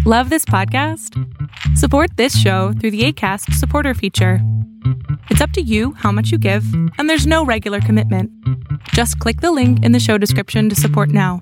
Love this podcast? Support this show through the Acast supporter feature. It's up to you how much you give, and there's no regular commitment. Just click the link in the show description to support now.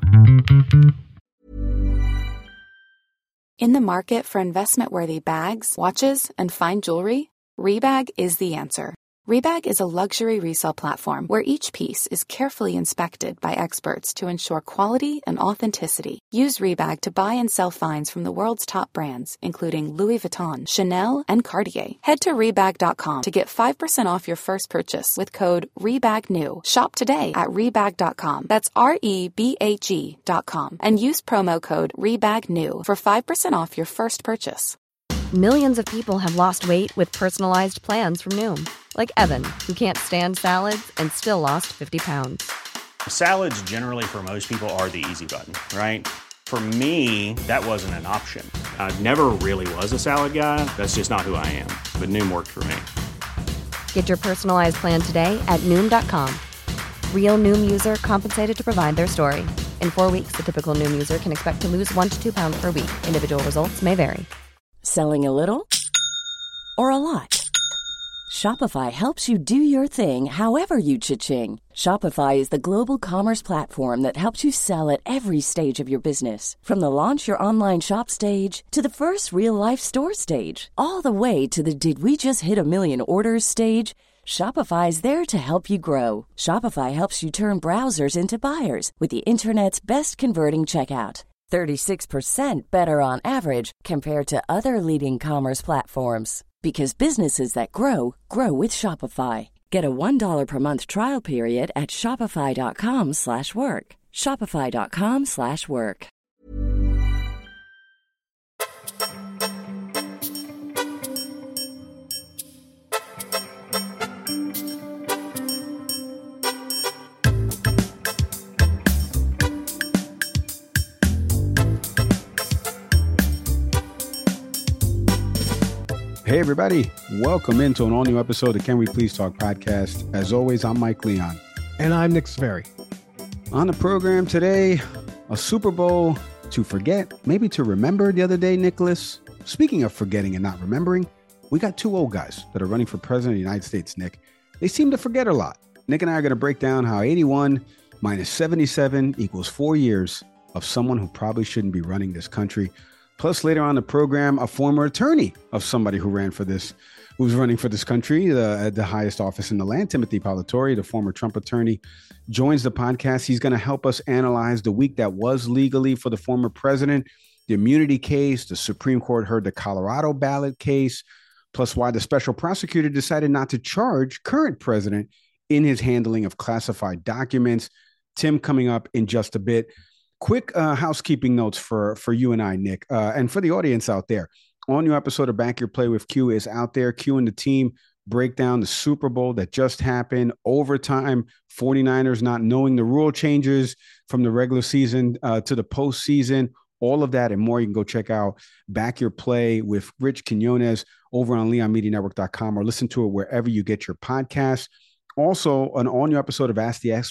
In the market for investment-worthy bags, watches, and fine jewelry, Rebag is the answer. Rebag is a luxury resale platform where each piece is carefully inspected by experts to ensure quality and authenticity. Use Rebag to buy and sell finds from the world's top brands, including Louis Vuitton, Chanel, and Cartier. Head to Rebag.com to get 5% off your first purchase with code REBAGNEW. Shop today at Rebag.com. That's REBAG.com. And use promo code REBAGNEW for 5% off your first purchase. Millions of people have lost weight with personalized plans from Noom. Like Evan, who can't stand salads and still lost 50 pounds. Salads generally for most people are the easy button, right? For me, that wasn't an option. I never really was a salad guy. That's just not who I am. But Noom worked for me. Get your personalized plan today at Noom.com. Real Noom user compensated to provide their story. In 4 weeks, the typical Noom user can expect to lose 1 to 2 pounds per week. Individual results may vary. Selling a little or a lot? Shopify helps you do your thing however you cha-ching. Shopify is the global commerce platform that helps you sell at every stage of your business. From the launch your online shop stage to the first real-life store stage, all the way to the did we just hit a million orders stage. Shopify is there to help you grow. Shopify helps you turn browsers into buyers with the internet's best converting checkout. 36% better on average compared to other leading commerce platforms. Because businesses that grow, grow with Shopify. Get a $1 per month trial period at shopify.com/work. Shopify.com/work. Hey everybody, welcome into an all-new episode of Can We Please Talk podcast. As always, I'm Mike Leon. And I'm Nick Saveri. On the program today, a Super Bowl to forget, maybe to remember the other day, Nicholas. Speaking of forgetting and not remembering, we got two old guys that are running for president of the United States, Nick. They seem to forget a lot. Nick and I are going to break down how 81 minus 77 equals 4 years of someone who probably shouldn't be running this country. Plus, later on the program, a former attorney of somebody who ran for this, who's running for this country, the highest office in the land, Timothy Parlatore, the former Trump attorney, joins the podcast. He's going to help us analyze the week that was legally for the former president, the immunity case, the Supreme Court heard the Colorado ballot case, plus why the special prosecutor decided not to charge current president in his handling of classified documents. Tim coming up in just a bit. Quick housekeeping notes for you and I, Nick, and for the audience out there. All new episode of Back Your Play with Q is out there. Q and the team break down the Super Bowl that just happened, overtime, 49ers not knowing the rule changes from the regular season to the postseason, all of that and more. You can go check out Back Your Play with Rich Quinones over on LeonMediaNetwork.com or listen to it wherever you get your podcasts. Also, an all new episode of Ask the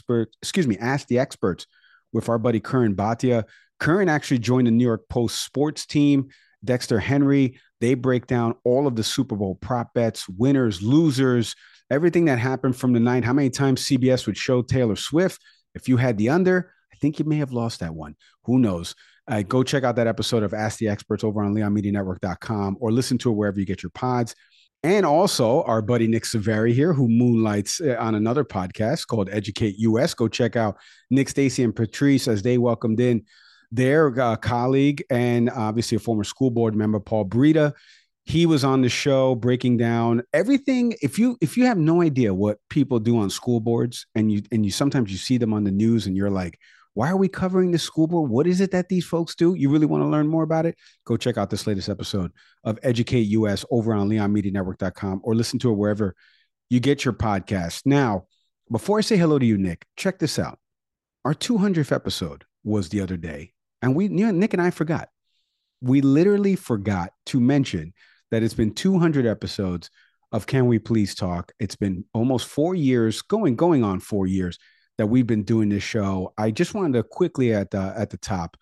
Experts with our buddy Curran Bhatia. Curran actually joined the New York Post sports team, Dexter Henry. They break down all of the Super Bowl prop bets, winners, losers, everything that happened from the night, how many times CBS would show Taylor Swift. If you had the under, I think you may have lost that one. Who knows? Go check out that episode of Ask the Experts over on LeonMediaNetwork.com or listen to it wherever you get your pods. And also our buddy Nick Saveri here, who moonlights on another podcast called Educate US. Go check out Nick, Stacy, and Patrice as they welcomed in their colleague and obviously a former school board member, Paul Breda. He was on the show breaking down everything. If you have no idea what people do on school boards and you sometimes you see them on the news and you're like, why are we covering the school board? What is it that these folks do? You really want to learn more about it? Go check out this latest episode of Educate US over on LeonMediaNetwork.com or listen to it wherever you get your podcast. Now, before I say hello to you, Nick, check this out. Our 200th episode was the other day, and Nick and I forgot. We literally forgot to mention that it's been 200 episodes of Can We Please Talk. It's been almost 4 years, going on 4 years that we've been doing this show. I just wanted to quickly at the top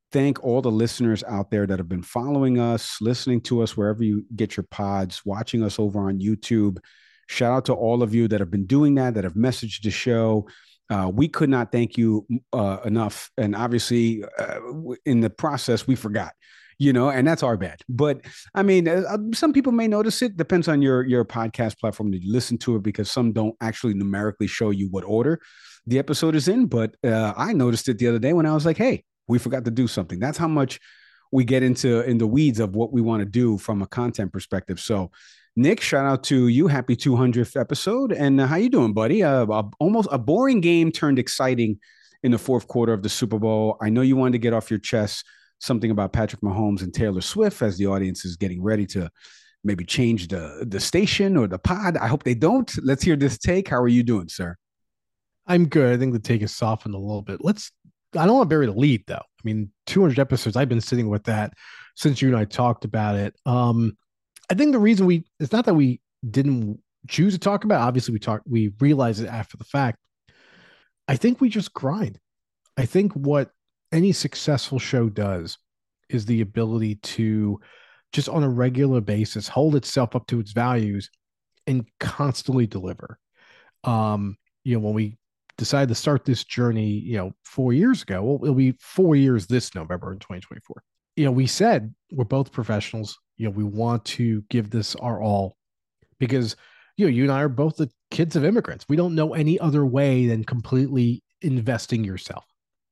thank all the listeners out there that have been following us, listening to us wherever you get your pods, watching us over on YouTube. Shout out to all of you that have been doing that have messaged the show. We could not thank you enough. And obviously, in the process, we forgot, and that's our bad. But I mean, some people may notice it. Depends on your podcast platform that you listen to it, because some don't actually numerically show you what order the episode is in. But I noticed it the other day when I was like, hey, we forgot to do something. That's how much we get in the weeds of what we want to do from a content perspective. So Nick, shout out to you. Happy 200th episode. And how you doing, buddy? Almost a boring game turned exciting in the fourth quarter of the Super Bowl. I know you wanted to get off your chest something about Patrick Mahomes and Taylor Swift as the audience is getting ready to maybe change the station or the pod. I hope they don't. Let's hear this take. How are you doing, sir? I'm good. I think the take is softened a little bit. I don't want to bury the lead, though. I mean, 200 episodes, I've been sitting with that since you and I talked about it. I think the reason it's not that we didn't choose to talk about it. Obviously, we realized it after the fact. I think we just grind. I think what any successful show does is the ability to just on a regular basis hold itself up to its values and constantly deliver. When we decided to start this journey, 4 years ago, well, it'll be 4 years this November in 2024. We said we're both professionals. We want to give this our all because, you and I are both the kids of immigrants. We don't know any other way than completely investing yourself.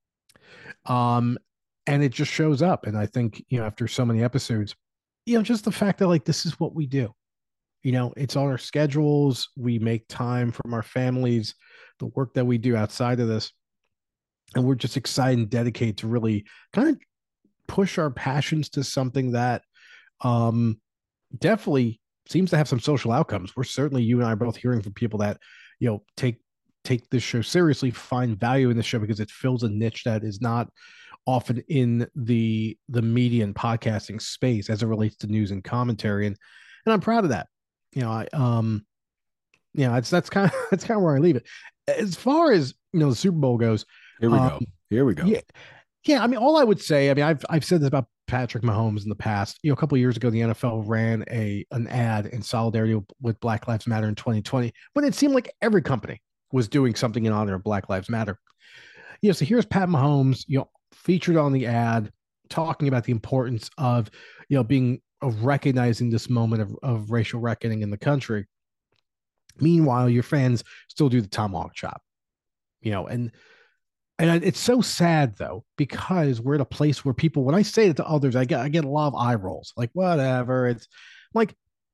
And it just shows up. And I think, after so many episodes, just the fact that this is what we do, it's on our schedules. We make time from our families, the work that we do outside of this. And we're just excited and dedicated to really kind of push our passions to something that definitely seems to have some social outcomes. We're certainly, you and I are both hearing from people that, take this show seriously, find value in the show because it fills a niche that is not often in the media and podcasting space as it relates to news and commentary. And I'm proud of that. That's kind of where I leave it. As far as, the Super Bowl goes. Here we go. Yeah. I mean, all I would say, I've said this about Patrick Mahomes in the past. A couple of years ago, the NFL ran an ad in solidarity with Black Lives Matter in 2020, when it seemed like every company was doing something in honor of Black Lives Matter. So here's Pat Mahomes, featured on the ad, talking about the importance of, recognizing this moment of racial reckoning in the country. Meanwhile, your fans still do the tomahawk chop, and it's so sad though, because we're at a place where people, when I say it to others, I get a lot of eye rolls, like whatever. It's like,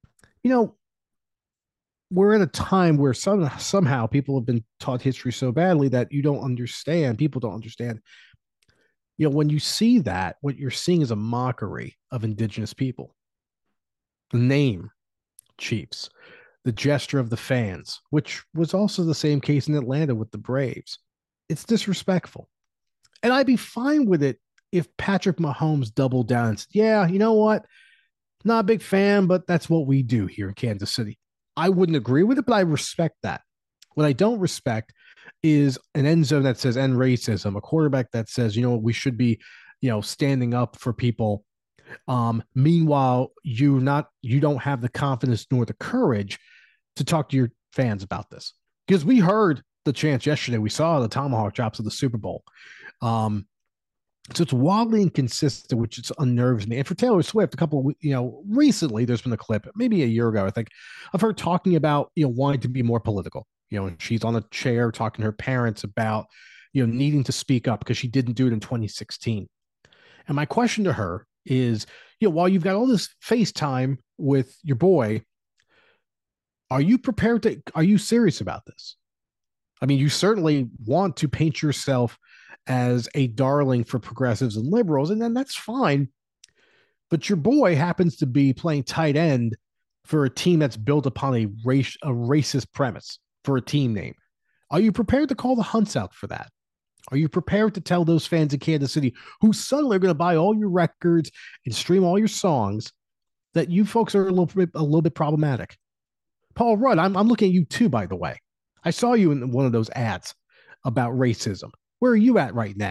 we're in a time where somehow people have been taught history so badly that people don't understand. When you see that, what you're seeing is a mockery of indigenous people. The name Chiefs, the gesture of the fans, which was also the same case in Atlanta with the Braves. It's disrespectful. And I'd be fine with it if Patrick Mahomes doubled down and said, yeah, you know what? Not a big fan, but that's what we do here in Kansas City. I wouldn't agree with it, but I respect that. What I don't respect is an end zone that says end racism, a quarterback that says, we should be, standing up for people. Meanwhile, you don't have the confidence nor the courage to talk to your fans about this. Because we heard the chants yesterday. We saw the tomahawk chops of the Super Bowl. So it's wildly inconsistent, which just unnerves me. And for Taylor Swift, recently there's been a clip, maybe a year ago, I think, of her talking about, wanting to be more political. And she's on a chair talking to her parents about, needing to speak up because she didn't do it in 2016. And my question to her is, while you've got all this FaceTime with your boy, are you serious about this? I mean, you certainly want to paint yourself as a darling for progressives and liberals, and then that's fine. But your boy happens to be playing tight end for a team that's built upon a racist premise for a team name. Are you prepared to call the Hunts out for that? Are you prepared to tell those fans in Kansas City who suddenly are going to buy all your records and stream all your songs that you folks are a little bit problematic? Paul Rudd, I'm looking at you too, by the way. I saw you in one of those ads about racism. Where are you at right now?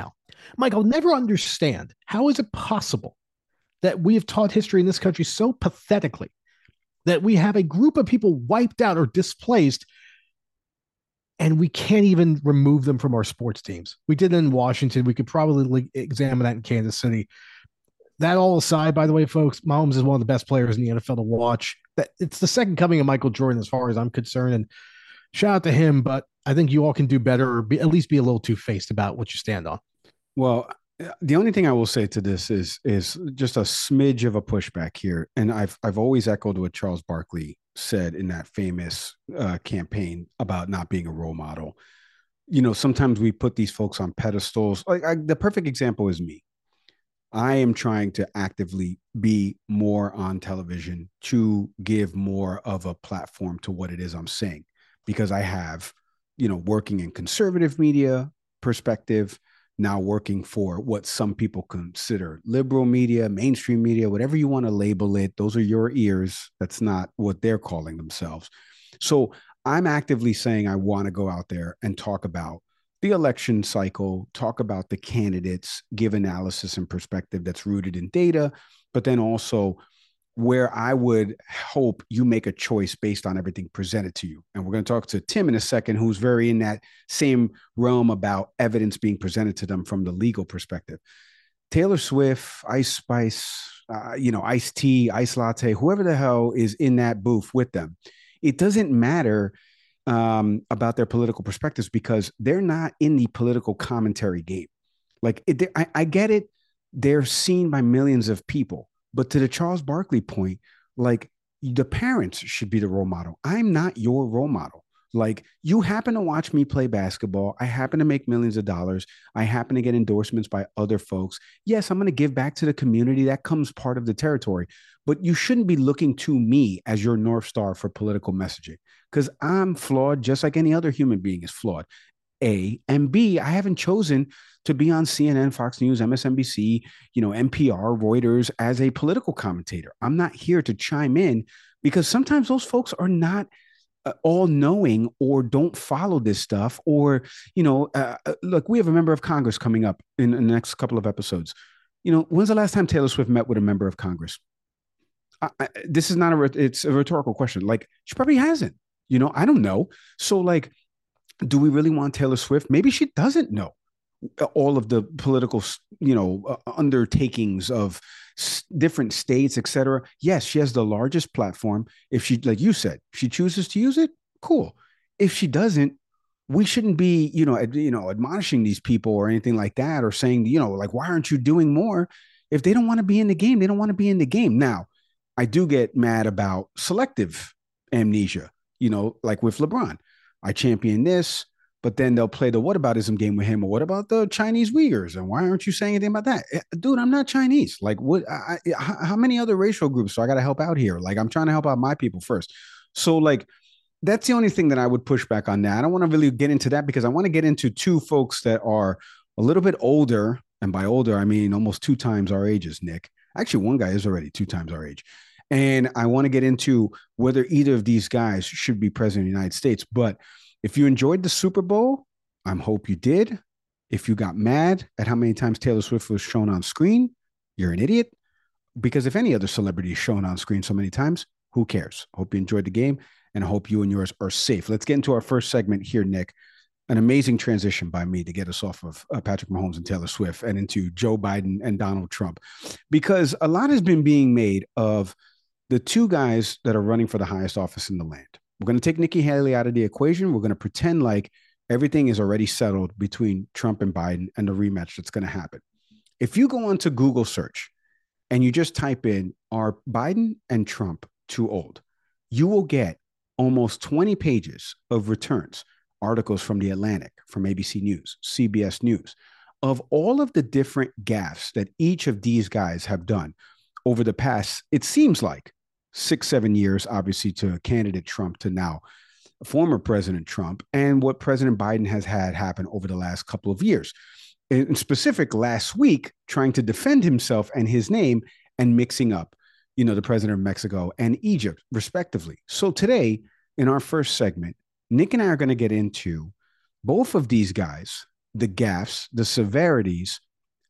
Mike, I'll never understand, how is it possible that we have taught history in this country so pathetically that we have a group of people wiped out or displaced and we can't even remove them from our sports teams? We did it in Washington. We could probably examine that in Kansas City. That all aside, by the way, folks, Mahomes is one of the best players in the NFL to watch. That it's the second coming of Michael Jordan as far as I'm concerned. And shout out to him, but I think you all can do better, or at least be a little two-faced about what you stand on. Well, the only thing I will say to this is just a smidge of a pushback here, and I've always echoed what Charles Barkley said in that famous campaign about not being a role model. Sometimes we put these folks on pedestals. The perfect example is me. I am trying to actively be more on television to give more of a platform to what it is I'm saying, because I have, working in conservative media perspective, now working for what some people consider liberal media, mainstream media, whatever you want to label it. Those are your ears. That's not what they're calling themselves. So I'm actively saying I want to go out there and talk about the election cycle, talk about the candidates, give analysis and perspective that's rooted in data, but then also where I would hope you make a choice based on everything presented to you. And we're going to talk to Tim in a second, who's very in that same realm about evidence being presented to them from the legal perspective. Taylor Swift, Ice Spice, Iced Tea, Ice Latte, whoever the hell is in that booth with them, it doesn't matter about their political perspectives, because they're not in the political commentary game. I get it. They're seen by millions of people. But to the Charles Barkley point, the parents should be the role model. I'm not your role model. You happen to watch me play basketball. I happen to make millions of dollars. I happen to get endorsements by other folks. Yes, I'm going to give back to the community. That comes part of the territory. But you shouldn't be looking to me as your North Star for political messaging, because I'm flawed just like any other human being is flawed. A, and B, I haven't chosen to be on CNN, Fox News, MSNBC, NPR, Reuters as a political commentator. I'm not here to chime in, because sometimes those folks are not all knowing or don't follow this stuff. Or, look, we have a member of Congress coming up in the next couple of episodes. When's the last time Taylor Swift met with a member of Congress? This is not it's a rhetorical question. She probably hasn't, I don't know. So do we really want Taylor Swift? Maybe she doesn't know all of the political, undertakings of different states, et cetera. Yes, she has the largest platform. If she, like you said, if she chooses to use it, cool. If she doesn't, we shouldn't be, admonishing these people or anything like that, or saying, why aren't you doing more? If they don't want to be in the game, they don't want to be in the game. Now, I do get mad about selective amnesia, like with LeBron. I champion this, but then they'll play the whataboutism game with him. Or what about the Chinese Uyghurs? And why aren't you saying anything about that? Dude, I'm not Chinese. How many other racial groups do I got to help out here? I'm trying to help out my people first. So that's the only thing that I would push back on that. I don't want to really get into that, because I want to get into two folks that are a little bit older. And by older, I mean almost 2 times our ages, Nick. Actually, one guy is already 2 times our age. And I want to get into whether either of these guys should be president of the United States. But if you enjoyed the Super Bowl, I hope you did. If you got mad at how many times Taylor Swift was shown on screen, you're an idiot. Because if any other celebrity is shown on screen so many times, who cares? I hope you enjoyed the game, and I hope you and yours are safe. Let's get into our first segment here, Nick. An amazing transition by me to get us off of Patrick Mahomes and Taylor Swift and into Joe Biden and Donald Trump, because a lot has been being made of the two guys that are running for the highest office in the land. We're going to take Nikki Haley out of the equation. We're going to pretend like everything is already settled between Trump and Biden and the rematch that's going to happen. If you go onto Google search and you just type in, are Biden and Trump too old? You will get almost 20 pages of returns, articles from The Atlantic, from ABC News, CBS News, of all of the different gaffes that each of these guys have done over the past, it seems like, 6-7 years, obviously, to candidate Trump to now former President Trump, and what President Biden has had happen over the last couple of years. In specific, last week, trying to defend himself and his name and mixing up, the president of Mexico and Egypt, respectively. So today, in our first segment, Nick and I are going to get into both of these guys, the gaffes, the severities,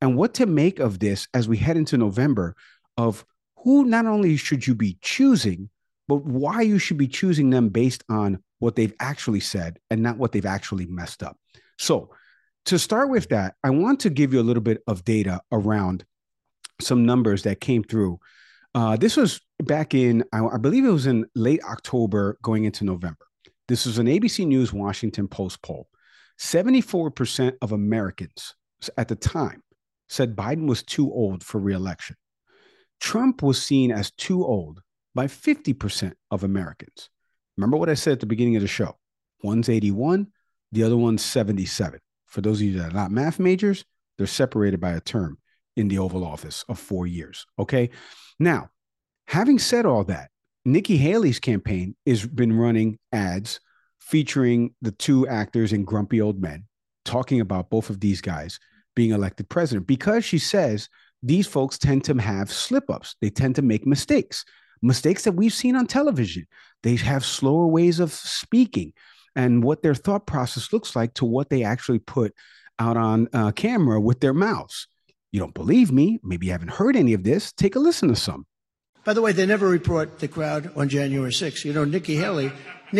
and what to make of this as we head into November of who not only should you be choosing, but why you should be choosing them based on what they've actually said and not what they've actually messed up. So to start with that, I want to give you a little bit of data around some numbers that came through. This was back in, I believe it was in late October going into November. This was an ABC News Washington Post poll. 74% of Americans at the time said Biden was too old for re-election. Trump was seen as too old by 50% of Americans. Remember what I said at the beginning of the show? One's 81, the other one's 77. For those of you that are not math majors, they're separated by a term in the Oval Office of 4 years. Okay. Now, having said all that, Nikki Haley's campaign has been running ads featuring the two actors in Grumpy Old Men, talking about both of these guys being elected president, because she says these folks tend to have slip-ups. They tend to make mistakes that we've seen on television. They have slower ways of speaking and what their thought process looks like to what they actually put out on camera with their mouths. You don't believe me? Maybe you haven't heard any of this. Take a listen to some. By the way, they never report the crowd on January 6th. You know, Nikki Haley,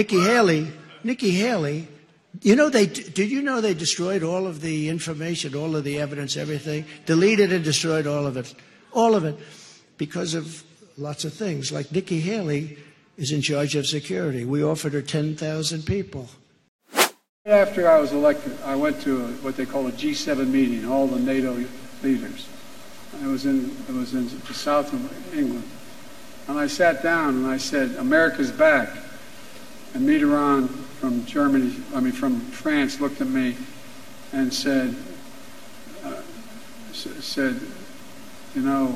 did you know they destroyed all of the information, all of the evidence, everything, deleted and destroyed all of it, because of lots of things. Like Nikki Haley is in charge of security. We offered her 10,000 people. After I was elected, I went to what they call a G7 meeting, all the NATO leaders. It was in the south of England. And I sat down and I said, America's back. And Mitterrand from France looked at me and said, you know,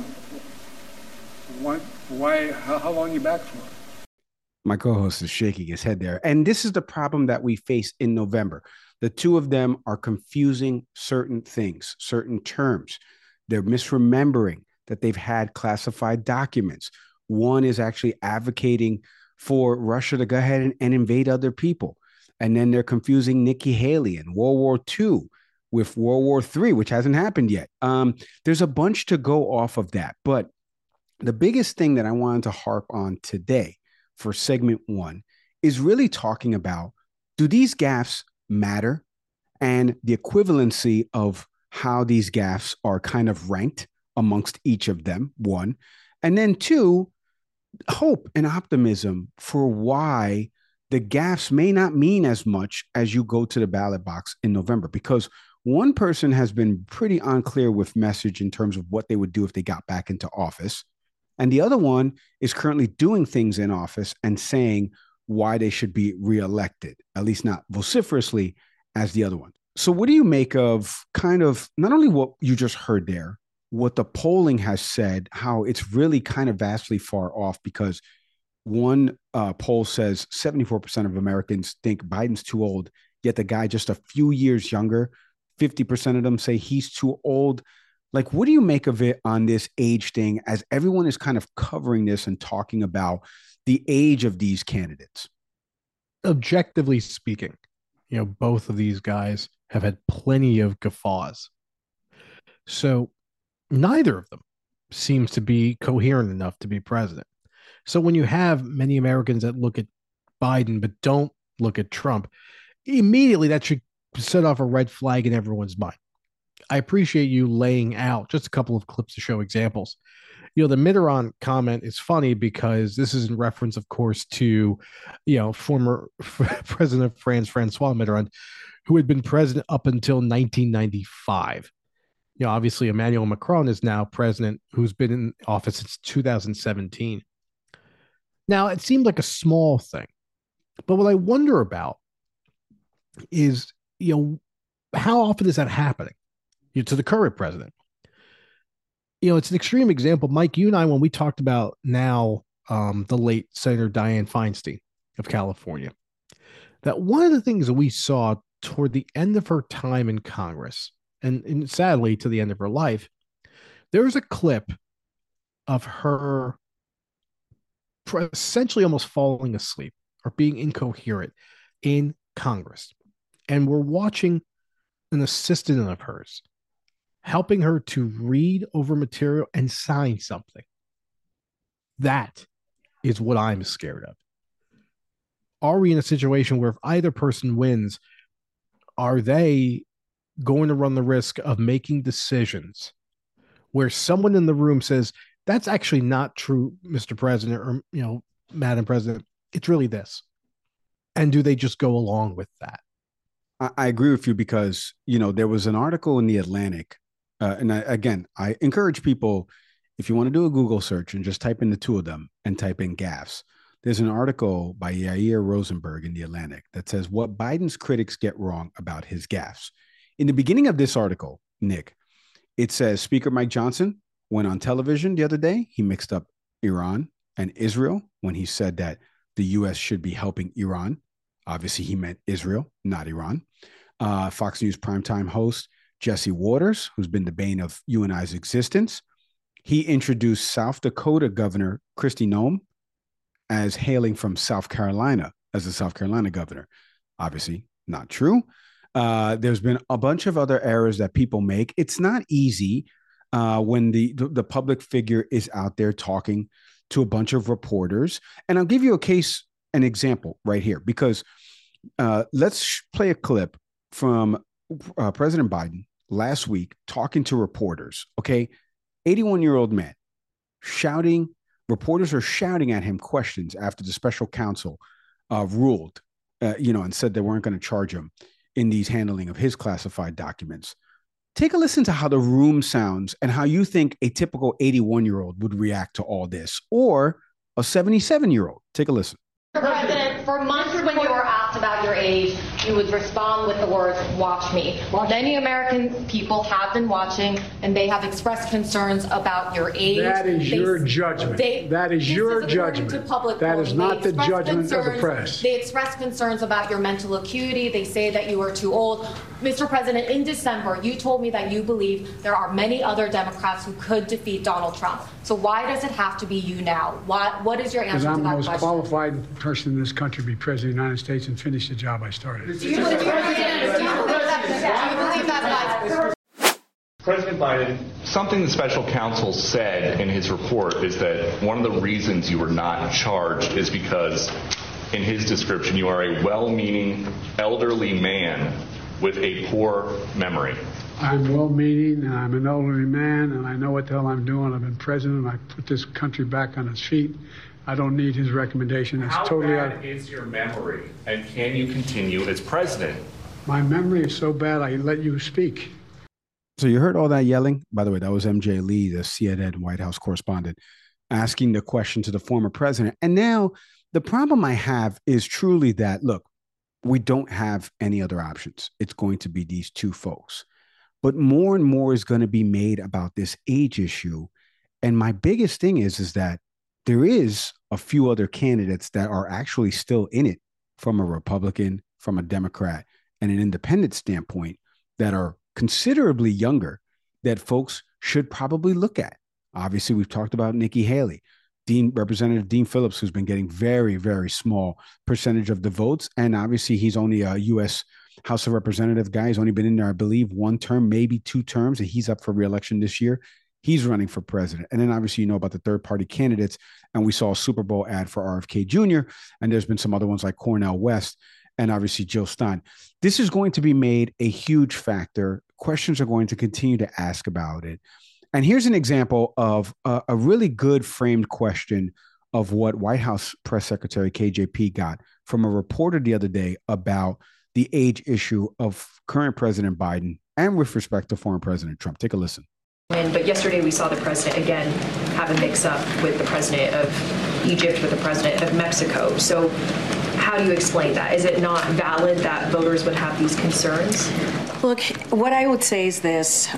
how long are you back for? My co-host is shaking his head there. And this is the problem that we face in November. The two of them are confusing certain things, certain terms. They're misremembering that they've had classified documents. One is actually advocating for Russia to go ahead and invade other people. And then they're confusing Nikki Haley and World War II with World War III, which hasn't happened yet. There's a bunch to go off of that. But the biggest thing that I wanted to harp on today for segment one is really talking about, do these gaffes matter, and the equivalency of how these gaffes are kind of ranked amongst each of them, one. And then two, hope and optimism for why the gaffes may not mean as much as you go to the ballot box in November, because one person has been pretty unclear with message in terms of what they would do if they got back into office. And the other one is currently doing things in office and saying why they should be reelected, at least not vociferously as the other one. So what do you make of kind of not only what you just heard there, what the polling has said, how it's really kind of vastly far off, because one poll says 74% of Americans think Biden's too old, yet the guy just a few years younger, 50% of them say he's too old. Like, what do you make of it on this age thing, as everyone is kind of covering this and talking about the age of these candidates? Objectively speaking, you know, both of these guys have had plenty of guffaws. So neither of them seems to be coherent enough to be president. So when you have many Americans that look at Biden but don't look at Trump, immediately that should set off a red flag in everyone's mind. I appreciate you laying out just a couple of clips to show examples. You know, the Mitterrand comment is funny because this is in reference, of course, to, you know, former President of France, Francois Mitterrand, who had been president up until 1995. You know, obviously, Emmanuel Macron is now president, who's been in office since 2017. Now, it seemed like a small thing, but what I wonder about is, you know, how often is that happening, you know, to the current president? You know, it's an extreme example. Mike, you and I, when we talked about now the late Senator Dianne Feinstein of California, that one of the things that we saw toward the end of her time in Congress, and sadly to the end of her life, there was a clip of her essentially almost falling asleep or being incoherent in Congress. And we're watching an assistant of hers helping her to read over material and sign something. That is what I'm scared of. Are we in a situation where if either person wins, are they going to run the risk of making decisions where someone in the room says, that's actually not true, Mr. President, or, Madam President, it's really this. And do they just go along with that? I agree with you because, there was an article in The Atlantic. And I encourage people, if you want to do a Google search and just type in the two of them and type in gaffes, there's an article by Yair Rosenberg in The Atlantic that says what Biden's critics get wrong about his gaffes. In the beginning of this article, Nick, it says Speaker Mike Johnson went on television the other day. He mixed up Iran and Israel when he said that the U.S. should be helping Iran. Obviously, he meant Israel, not Iran. Fox News primetime host Jesse Waters, who's been the bane of you and I's existence, he introduced South Dakota Governor Kristi Noem as hailing from South Carolina as the South Carolina governor. Obviously, not true. There's been a bunch of other errors that people make. It's not easy when the public figure is out there talking to a bunch of reporters. And I'll give you an example right here, because let's play a clip from President Biden last week talking to reporters. Okay, 81-year-old man shouting. Reporters are shouting at him questions after the special counsel ruled, and said they weren't going to charge him in these handling of his classified documents. Take a listen to how the room sounds and how you think a typical 81-year-old would react to all this, or a 77-year-old. Take a listen. President, for months when you were asked about your age, you would respond with the words, watch me. Many American people have been watching, and they have expressed concerns about your age. That is your judgment. That is your judgment. That is not the judgment of the press. They expressed concerns about your mental acuity. They say that you are too old. Mr. President, in December, you told me that you believe there are many other Democrats who could defeat Donald Trump. So why does it have to be you now? What is your answer to that question? Because I'm the most qualified person in this country to be President of the United States and finish the job I started. Do you believe that? President Biden, something the special counsel said in his report is that one of the reasons you were not charged is because, in his description, you are a well-meaning elderly man with a poor memory. I'm well-meaning, and I'm an elderly man, and I know what the hell I'm doing. I've been president, and I put this country back on its feet. I don't need his recommendation. It's totally bad is your memory, and can you continue as president? My memory is so bad, I let you speak. So you heard all that yelling? By the way, that was MJ Lee, the CNN White House correspondent, asking the question to the former president. And now the problem I have is truly that, look, we don't have any other options. It's going to be these two folks. But more and more is going to be made about this age issue. And my biggest thing is that there is a few other candidates that are actually still in it from a Republican, from a Democrat, and an independent standpoint that are considerably younger that folks should probably look at. Obviously, we've talked about Nikki Haley, Representative Dean Phillips, who's been getting very, very small percentage of the votes. And obviously, he's only a U.S. House of Representative guy. He's only been in there, I believe, 1 term, maybe 2 terms, and he's up for re-election this year. He's running for president. And then obviously, you know about the third-party candidates. And we saw a Super Bowl ad for RFK Jr., and there's been some other ones like Cornel West and obviously Jill Stein. This is going to be made a huge factor. Questions are going to continue to ask about it. And here's an example of a really good framed question of what White House Press Secretary KJP got from a reporter the other day about the age issue of current President Biden and with respect to former President Trump. Take a listen. But yesterday we saw the president again have a mix-up with the president of Egypt, with the president of Mexico. So how do you explain that? Is it not valid that voters would have these concerns? Look, what I would say is this.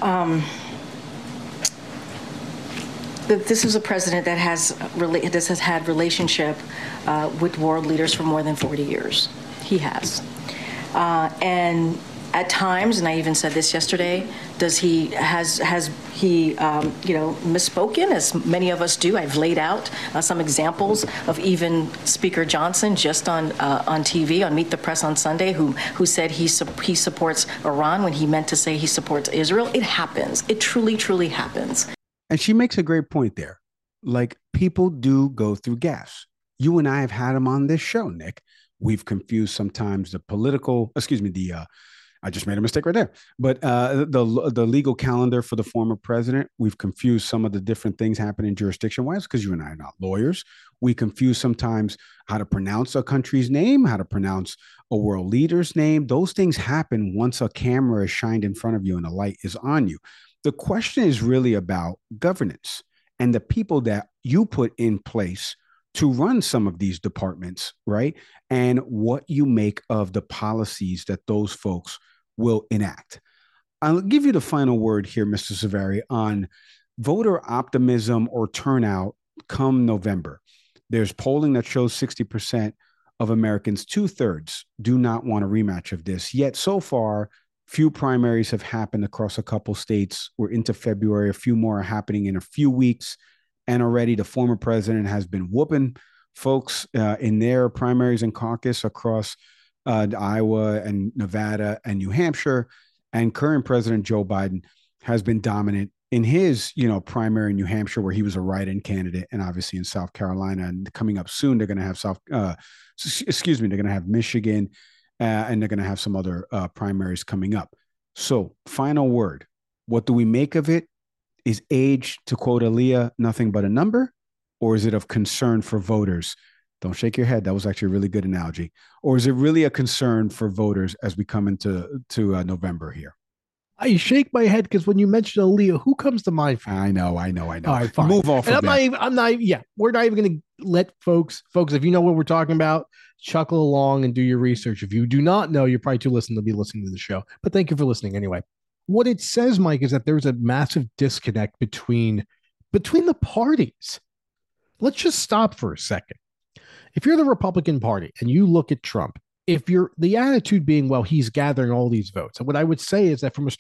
That this is a president that has had relationship with world leaders for more than 40 years. He has. And at times, and I even said this yesterday, has he misspoken, as many of us do? I've laid out some examples of even Speaker Johnson just on TV on Meet the Press on Sunday, who said he supports Iran when he meant to say he supports Israel. It happens. It truly, truly happens. And she makes a great point there. Like, people do go through gas. You and I have had them on this show, Nick. We've confused sometimes I just made a mistake right there. But the legal calendar for the former president, we've confused some of the different things happening jurisdiction-wise, because you and I are not lawyers. We confuse sometimes how to pronounce a country's name, how to pronounce a world leader's name. Those things happen once a camera is shined in front of you and a light is on you. The question is really about governance and the people that you put in place to run some of these departments, right? And what you make of the policies that those folks will enact. I'll give you the final word here, Mr. Savary, on voter optimism or turnout come November. There's polling that shows 60% of Americans, 2/3, do not want a rematch of this. Yet so far, few primaries have happened across a couple states. We're into February. A few more are happening in a few weeks. And already the former president has been whooping folks in their primaries and caucus across Iowa and Nevada and New Hampshire. And current President Joe Biden has been dominant in his, primary in New Hampshire, where he was a write-in candidate, and obviously in South Carolina. And coming up soon, they're going to have they're going to have Michigan, and they're going to have some other primaries coming up. So, final word. What do we make of it? Is age, to quote Aaliyah, nothing but a number? Or is it of concern for voters? Don't shake your head. That was actually a really good analogy. Or is it really a concern for voters as we come into November here? I shake my head because when you mention Aaliyah, who comes to mind? I know. All right, fine. Move off. We're not even going to let folks, if you know what we're talking about, chuckle along and do your research. If you do not know, you're probably too listening to be listening to the show. But thank you for listening anyway. What it says, Mike, is that there's a massive disconnect between the parties. Let's just stop for a second. If you're the Republican Party and you look at Trump, if you're the attitude being, well, he's gathering all these votes, and what I would say is that from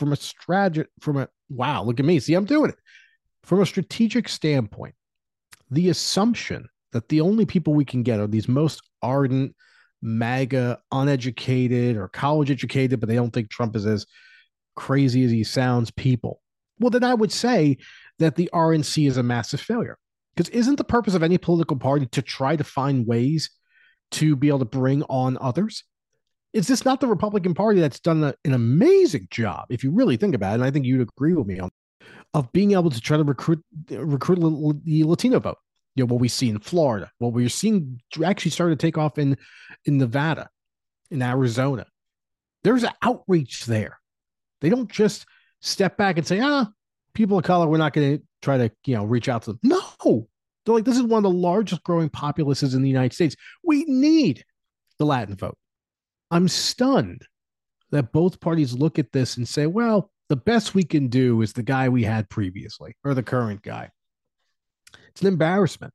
a strategic standpoint, the assumption that the only people we can get are these most ardent, MAGA, uneducated or college educated, but they don't think Trump is as crazy as he sounds people. Well, then I would say that the RNC is a massive failure. Because isn't the purpose of any political party to try to find ways to be able to bring on others? Is this not the Republican Party that's done an amazing job, if you really think about it, and I think you'd agree with me on, of being able to try to recruit the Latino vote? What we see in Florida, what we're seeing actually started to take off in Nevada, in Arizona. There's an outreach there. They don't just step back and say, people of color, we're not going to try to, reach out to them. No, they're like, this is one of the largest growing populaces in the United States. We need the Latin vote. I'm stunned that both parties look at this and say, well, the best we can do is the guy we had previously or the current guy. It's an embarrassment.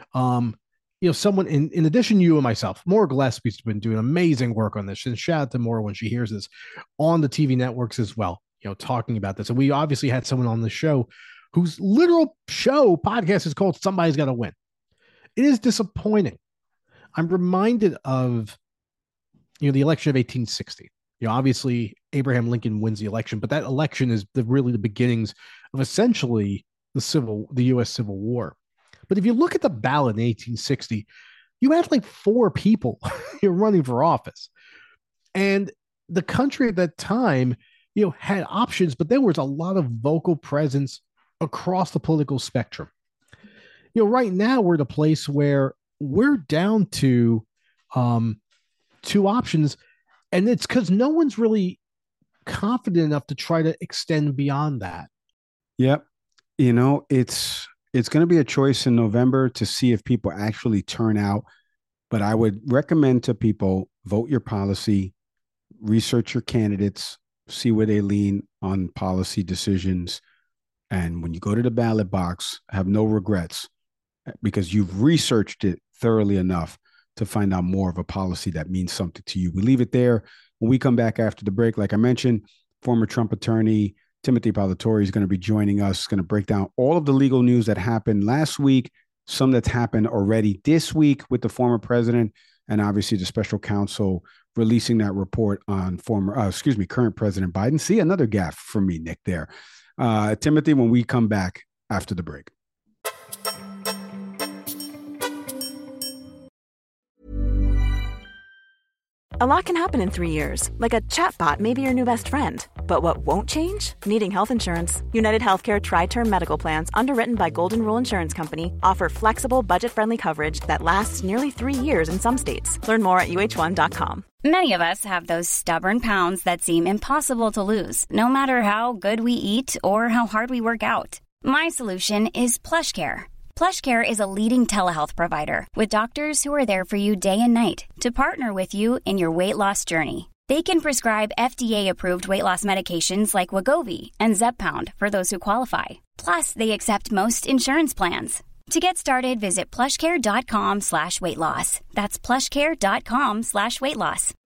Someone in addition to you and myself, Maura Gillespie's been doing amazing work on this. And shout out to Maura when she hears this on the TV networks as well, talking about this. And we obviously had someone on the show whose literal podcast is called Somebody's Gotta Win. It is disappointing. I'm reminded of, the election of 1860. Obviously Abraham Lincoln wins the election, but that election is really the beginnings of essentially the U.S. Civil War. But if you look at the ballot in 1860, you had like 4 people running for office. And the country at that time, had options, but there was a lot of vocal presence across the political spectrum. Right now we're at a place where we're down to 2 options, and it's because no one's really confident enough to try to extend beyond that. Yep. It's going to be a choice in November to see if people actually turn out. But I would recommend to people, vote your policy, research your candidates, see where they lean on policy decisions. And when you go to the ballot box, have no regrets because you've researched it thoroughly enough to find out more of a policy that means something to you. We leave it there. When we come back after the break, like I mentioned, former Trump attorney Timothy Parlatore is going to be joining us, going to break down all of the legal news that happened last week, some that's happened already this week with the former president, and obviously the special counsel releasing that report on current President Biden. See, another gaffe from me, Nick, there. Timothy, when we come back after the break. A lot can happen in 3 years, like a chatbot may be your new best friend. But what won't change? Needing health insurance. United Healthcare Tri-Term Medical Plans, underwritten by Golden Rule Insurance Company, offer flexible, budget-friendly coverage that lasts nearly 3 years in some states. Learn more at uh1.com. Many of us have those stubborn pounds that seem impossible to lose, no matter how good we eat or how hard we work out. My solution is PlushCare. PlushCare is a leading telehealth provider with doctors who are there for you day and night to partner with you in your weight loss journey. They can prescribe FDA-approved weight loss medications like Wegovy and Zepbound for those who qualify. Plus, they accept most insurance plans. To get started, visit plushcare.com/weightloss. That's plushcare.com/weightloss.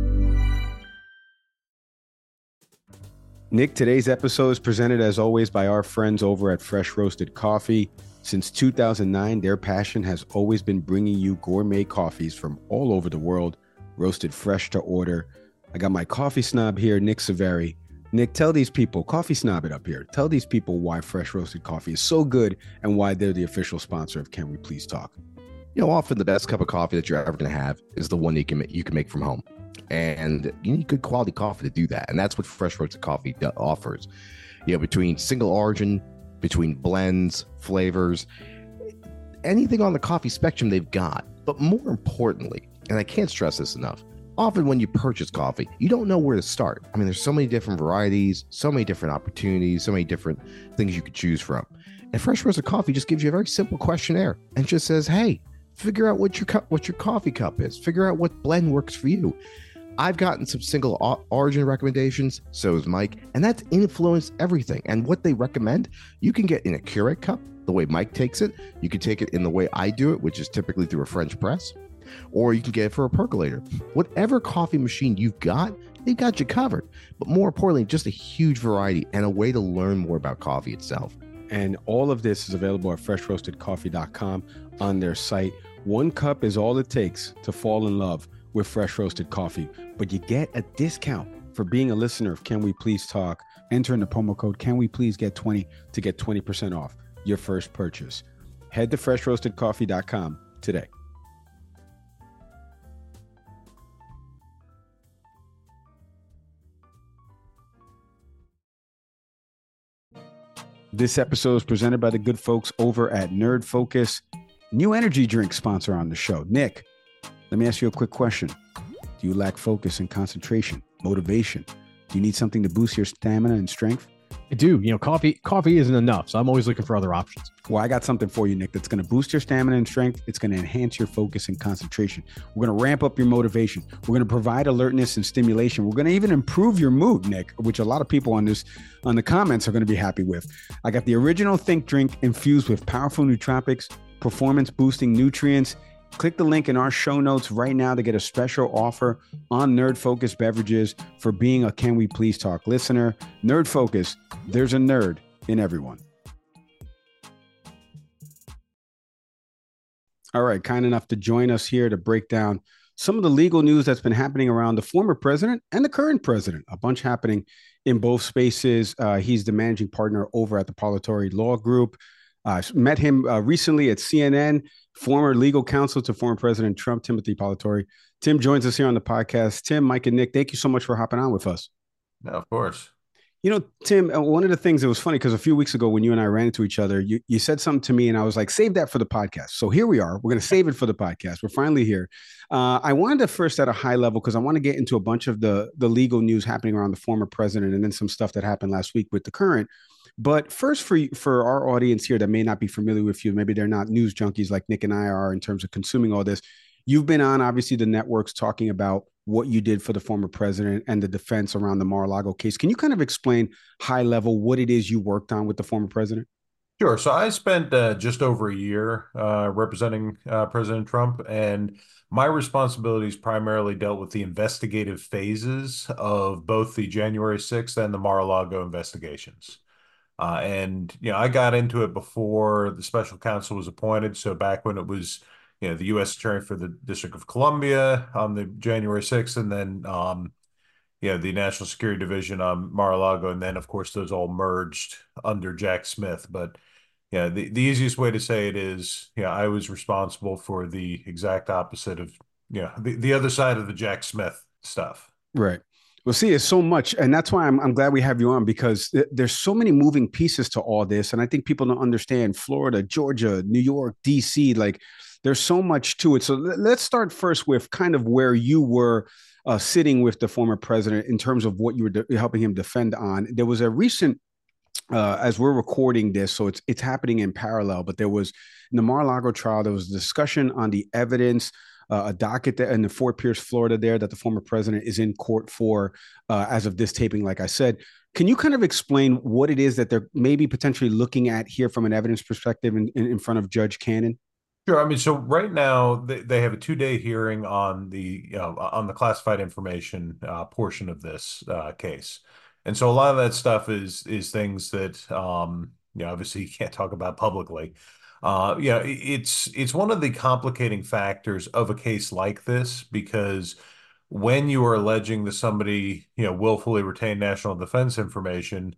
Nick, today's episode is presented as always by our friends over at Fresh Roasted Coffee. Since 2009, their passion has always been bringing you gourmet coffees from all over the world, roasted fresh to order. I got my coffee snob here, Nick Saveri. Nick, tell these people, coffee snob it up here. Tell these people why Fresh Roasted Coffee is so good and why they're the official sponsor of Can We Please Talk. You know, often the best cup of coffee that you're ever going to have is the one you can make from home. And you need good quality coffee to do that. And that's what Fresh Roasted Coffee offers. You know, between single origin, between blends, flavors, anything on the coffee spectrum they've got. But more importantly, and I can't stress this enough, often when you purchase coffee, you don't know where to start. I mean, there's so many different varieties, so many different opportunities, so many different things you could choose from. And Fresh Roasted Coffee just gives you a very simple questionnaire and just says, hey, figure out what your coffee cup is. Figure out what blend works for you. I've gotten some single origin recommendations, so has Mike, and that's influenced everything. And what they recommend, you can get in a Keurig cup, the way Mike takes it. You can take it in the way I do it, which is typically through a French press, or you can get it for a percolator. Whatever coffee machine you've got, they've got you covered. But more importantly, just a huge variety and a way to learn more about coffee itself. And all of this is available at freshroastedcoffee.com on their site. 1 cup is all it takes to fall in love with Fresh Roasted Coffee, but you get a discount for being a listener of Can We Please Talk. Enter in the promo code Can We Please Get 20 to get 20% off your first purchase. Head to freshroastedcoffee.com today. This episode is presented by the good folks over at Nerd Focus, new energy drink sponsor on the show. Nick, let me ask you a quick question. Do you lack focus and concentration, motivation? Do you need something to boost your stamina and strength? I do. You know, coffee isn't enough, so I'm always looking for other options. Well, I got something for you, Nick, that's going to boost your stamina and strength. It's going to enhance your focus and concentration. We're going to ramp up your motivation. We're going to provide alertness and stimulation. We're going to even improve your mood, Nick, which a lot of people on the comments are going to be happy with. I got the original Think drink infused with powerful nootropics, performance boosting nutrients. Click the link in our show notes right now to get a special offer on Nerd Focus beverages for being a Can We Please Talk listener. Nerd Focus, there's a nerd in everyone. All right, kind enough to join us here to break down some of the legal news that's been happening around the former president and the current president. A bunch happening in both spaces. He's the managing partner over at the Parlatore Law Group. Met him recently at CNN. Former legal counsel to former President Trump, Timothy Parlatore. Tim joins us here on the podcast. Tim, Mike, and Nick, thank you so much for hopping on with us. No, of course. You know, Tim, one of the things that was funny, because a few weeks ago when you and I ran into each other, you said something to me and I was like, save that for the podcast. So here we are. We're going to save it for the podcast. We're finally here. I wanted to first at a high level, because I want to get into a bunch of the legal news happening around the former president and then some stuff that happened last week with the current. But first, for our audience here that may not be familiar with you, maybe they're not news junkies like Nick and I are in terms of consuming all this. You've been on, obviously, the networks talking about what you did for the former president and the defense around the Mar-a-Lago case. Can you kind of explain high level what it is you worked on with the former president? Sure. So I spent just over a year representing President Trump, and my responsibilities primarily dealt with the investigative phases of both the January 6th and the Mar-a-Lago investigations. I got into it before the special counsel was appointed. So back when it was, the U.S. Attorney for the District of Columbia on the January 6th, and then, the National Security Division on Mar-a-Lago. And then, of course, those all merged under Jack Smith. But yeah, the easiest way to say it is, I was responsible for the exact opposite of, the other side of the Jack Smith stuff. Right. Well, see, it's so much. And that's why I'm glad we have you on, because there's so many moving pieces to all this. And I think people don't understand Florida, Georgia, New York, DC, like there's so much to it. So let's start first with kind of where you were sitting with the former president in terms of what you were helping him defend on. There was a recent as we're recording this, so it's happening in parallel. But there was in the Mar-a-Lago trial, there was a discussion on the evidence, a docket in the Fort Pierce, Florida, there that the former president is in court for as of this taping. Like I said, can you kind of explain what it is that they're maybe potentially looking at here from an evidence perspective in front of Judge Cannon? Sure. I mean, so right now they have a 2-day hearing on the classified information portion of this case. And so a lot of that stuff is things that obviously you can't talk about publicly. It's one of the complicating factors of a case like this, because when you are alleging that somebody willfully retained national defense information,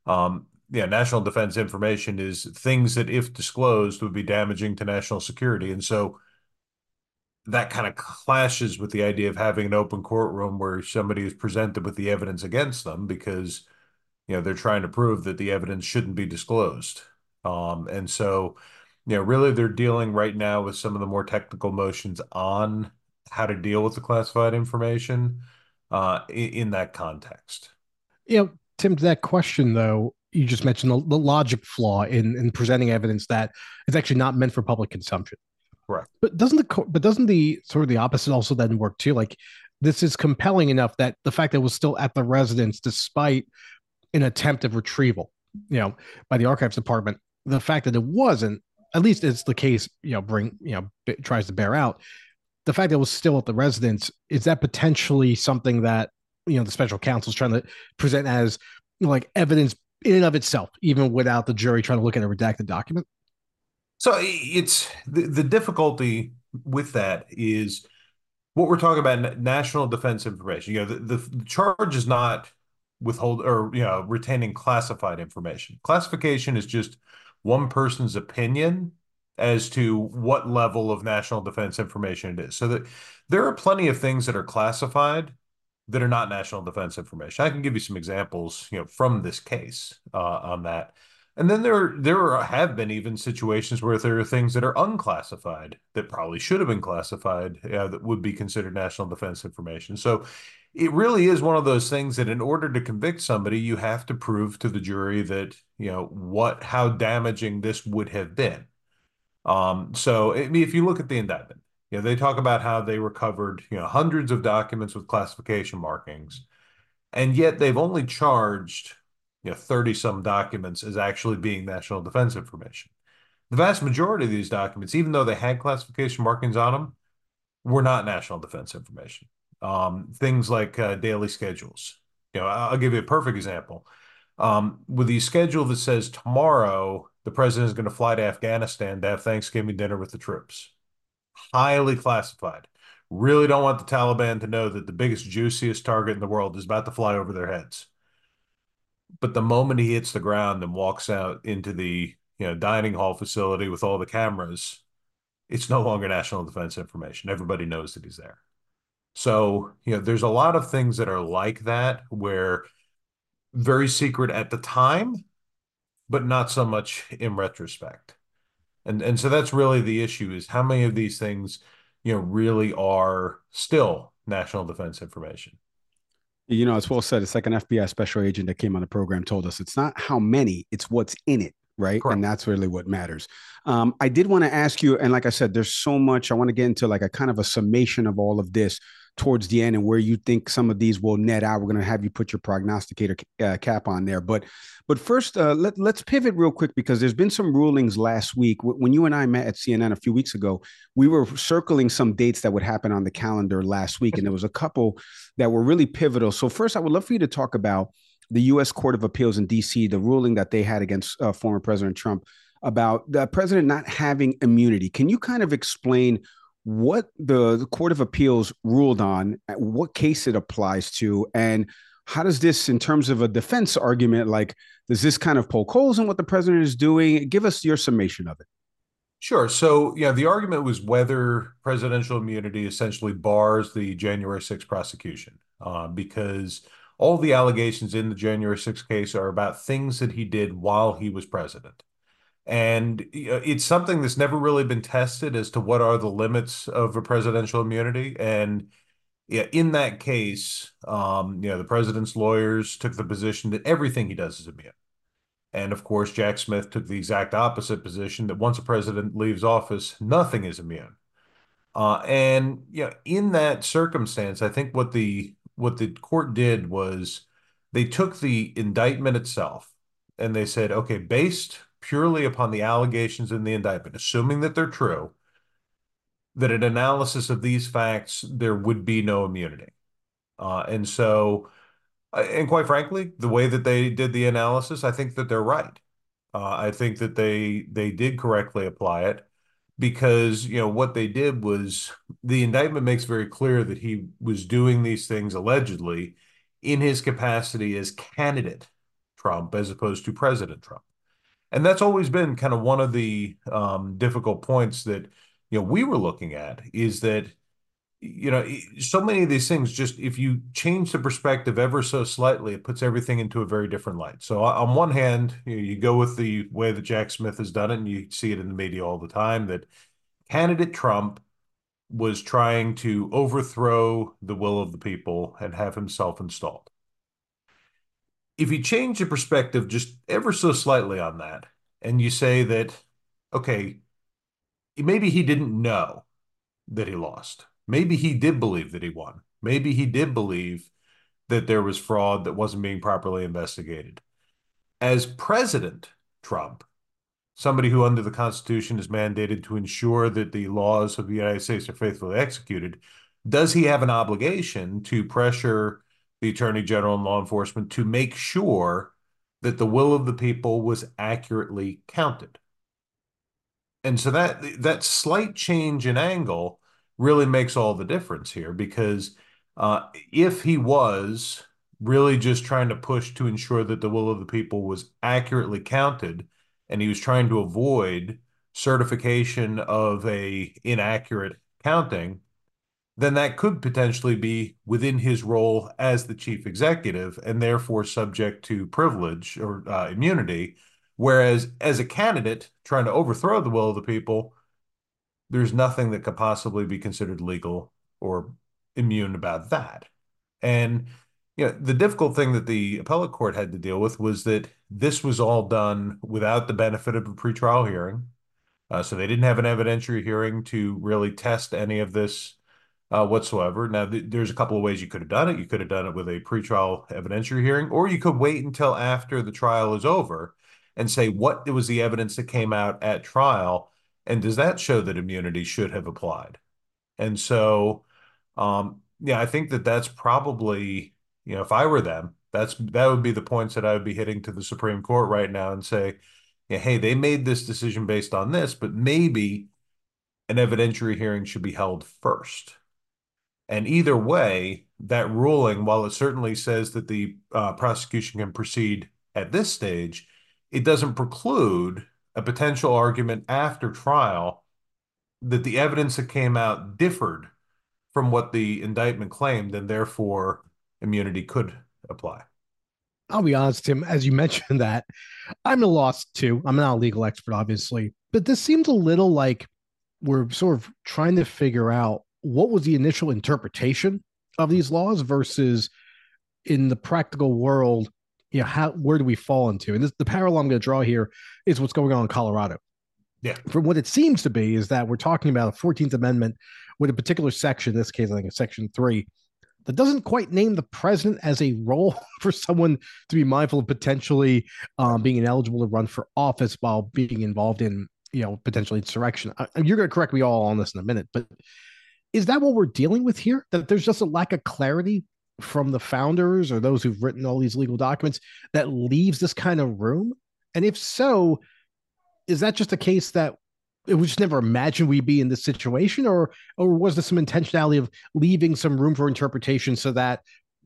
national defense information is things that, if disclosed, would be damaging to national security. And so that kind of clashes with the idea of having an open courtroom where somebody is presented with the evidence against them, because they're trying to prove that the evidence shouldn't be disclosed. And so really they're dealing right now with some of the more technical motions on how to deal with the classified information in that context. Tim, to that question though, you just mentioned the logic flaw in presenting evidence that is actually not meant for public consumption. Correct. But doesn't the sort of the opposite also then work too? Like, this is compelling enough that the fact that it was still at the residence despite an attempt of retrieval, by the archives department, the fact that it wasn't, at least it's the case, tries to bear out. The fact that it was still at the residence, is that potentially something that, the special counsel is trying to present as like evidence in and of itself, even without the jury trying to look at a redacted document? So it's the difficulty with that is what we're talking about, national defense information. The charge is not withhold or retaining classified information. Classification is just one person's opinion as to what level of national defense information it is. So that there are plenty of things that are classified that are not national defense information. I can give you some examples, from this case on that. And then there have been even situations where there are things that are unclassified that probably should have been classified that would be considered national defense information. So it really is one of those things that in order to convict somebody, you have to prove to the jury that, how damaging this would have been. So I mean, if you look at the indictment, they talk about how they recovered, hundreds of documents with classification markings, and yet they've only charged 30 some documents as actually being national defense information. The vast majority of these documents, even though they had classification markings on them, were not national defense information. Things like daily schedules. I'll give you a perfect example. With the schedule that says tomorrow the president is going to fly to Afghanistan to have Thanksgiving dinner with the troops. Highly classified. Really don't want the Taliban to know that the biggest, juiciest target in the world is about to fly over their heads. But the moment he hits the ground and walks out into the dining hall facility with all the cameras, it's no longer national defense information. Everybody knows that he's there. So, there's a lot of things that are like that, where very secret at the time, but not so much in retrospect. And so that's really the issue, is how many of these things, really are still national defense information. It's well said. It's like an FBI special agent that came on the program told us it's not how many, it's what's in it, right? Correct. And that's really what matters. I did want to ask you, and like I said, there's so much. I want to get into like a kind of a summation of all of this. towards the end and where you think some of these will net out. We're going to have you put your prognosticator cap on there. But first, let's pivot real quick because there's been some rulings last week. When you and I met at CNN a few weeks ago, we were circling some dates that would happen on the calendar last week, and there was a couple that were really pivotal. So first, I would love for you to talk about the U.S. Court of Appeals in D.C., the ruling that they had against former President Trump about the president not having immunity. Can you kind of explain what the Court of Appeals ruled on, what case it applies to, and how does this, in terms of a defense argument, like, does this kind of poke holes in what the president is doing? Give us your summation of it. Sure. So, the argument was whether presidential immunity essentially bars the January 6th prosecution, because all the allegations in the January 6th case are about things that he did while he was president. And it's something that's never really been tested as to what are the limits of a presidential immunity. And in that case, the president's lawyers took the position that everything he does is immune. And of course, Jack Smith took the exact opposite position, that once a president leaves office, nothing is immune. In that circumstance, I think what the court did was they took the indictment itself and they said, okay, based purely upon the allegations in the indictment, assuming that they're true, that an analysis of these facts, there would be no immunity. And quite frankly, the way that they did the analysis, I think that they're right. I think that they did correctly apply it because, what they did was the indictment makes very clear that he was doing these things allegedly in his capacity as candidate Trump as opposed to President Trump. And that's always been kind of one of the difficult points that, we were looking at is that, so many of these things, just if you change the perspective ever so slightly, it puts everything into a very different light. So on one hand, you go with the way that Jack Smith has done it, and you see it in the media all the time, that candidate Trump was trying to overthrow the will of the people and have himself installed. If you change the perspective just ever so slightly on that, and you say that, okay, maybe he didn't know that he lost. Maybe he did believe that he won. Maybe he did believe that there was fraud that wasn't being properly investigated. As President Trump, somebody who under the Constitution is mandated to ensure that the laws of the United States are faithfully executed, does he have an obligation to pressure the Attorney General and law enforcement to make sure that the will of the people was accurately counted? And so that slight change in angle really makes all the difference here, because if he was really just trying to push to ensure that the will of the people was accurately counted, and he was trying to avoid certification of a inaccurate counting, then that could potentially be within his role as the chief executive and therefore subject to privilege or immunity. Whereas as a candidate trying to overthrow the will of the people, there's nothing that could possibly be considered legal or immune about that. And the difficult thing that the appellate court had to deal with was that this was all done without the benefit of a pretrial hearing. So they didn't have an evidentiary hearing to really test any of this whatsoever. Now, there's a couple of ways you could have done it. You could have done it with a pretrial evidentiary hearing, or you could wait until after the trial is over and say what was the evidence that came out at trial, and does that show that immunity should have applied? And so, I think that that's probably, if I were them, that would be the points that I would be hitting to the Supreme Court right now and say, hey, they made this decision based on this, but maybe an evidentiary hearing should be held first. And either way, that ruling, while it certainly says that the prosecution can proceed at this stage, it doesn't preclude a potential argument after trial that the evidence that came out differed from what the indictment claimed, and therefore immunity could apply. I'll be honest, Tim, as you mentioned that, I'm a loss too. I'm not a legal expert, obviously, but this seems a little like we're sort of trying to figure out what was the initial interpretation of these laws versus in the practical world, where do we fall into? And the parallel I'm going to draw here is what's going on in Colorado. Yeah. From what it seems to be is that we're talking about a 14th Amendment with a particular section, in this case, I think it's Section 3, that doesn't quite name the president as a role for someone to be mindful of potentially being ineligible to run for office while being involved in, potentially insurrection. You're going to correct me all on this in a minute, but is that what we're dealing with here? That there's just a lack of clarity from the founders or those who've written all these legal documents that leaves this kind of room? And if so, is that just a case that we just never imagined we'd be in this situation, or was there some intentionality of leaving some room for interpretation so that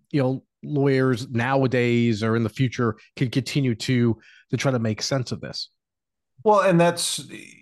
lawyers nowadays or in the future can continue to try to make sense of this? Well, and that's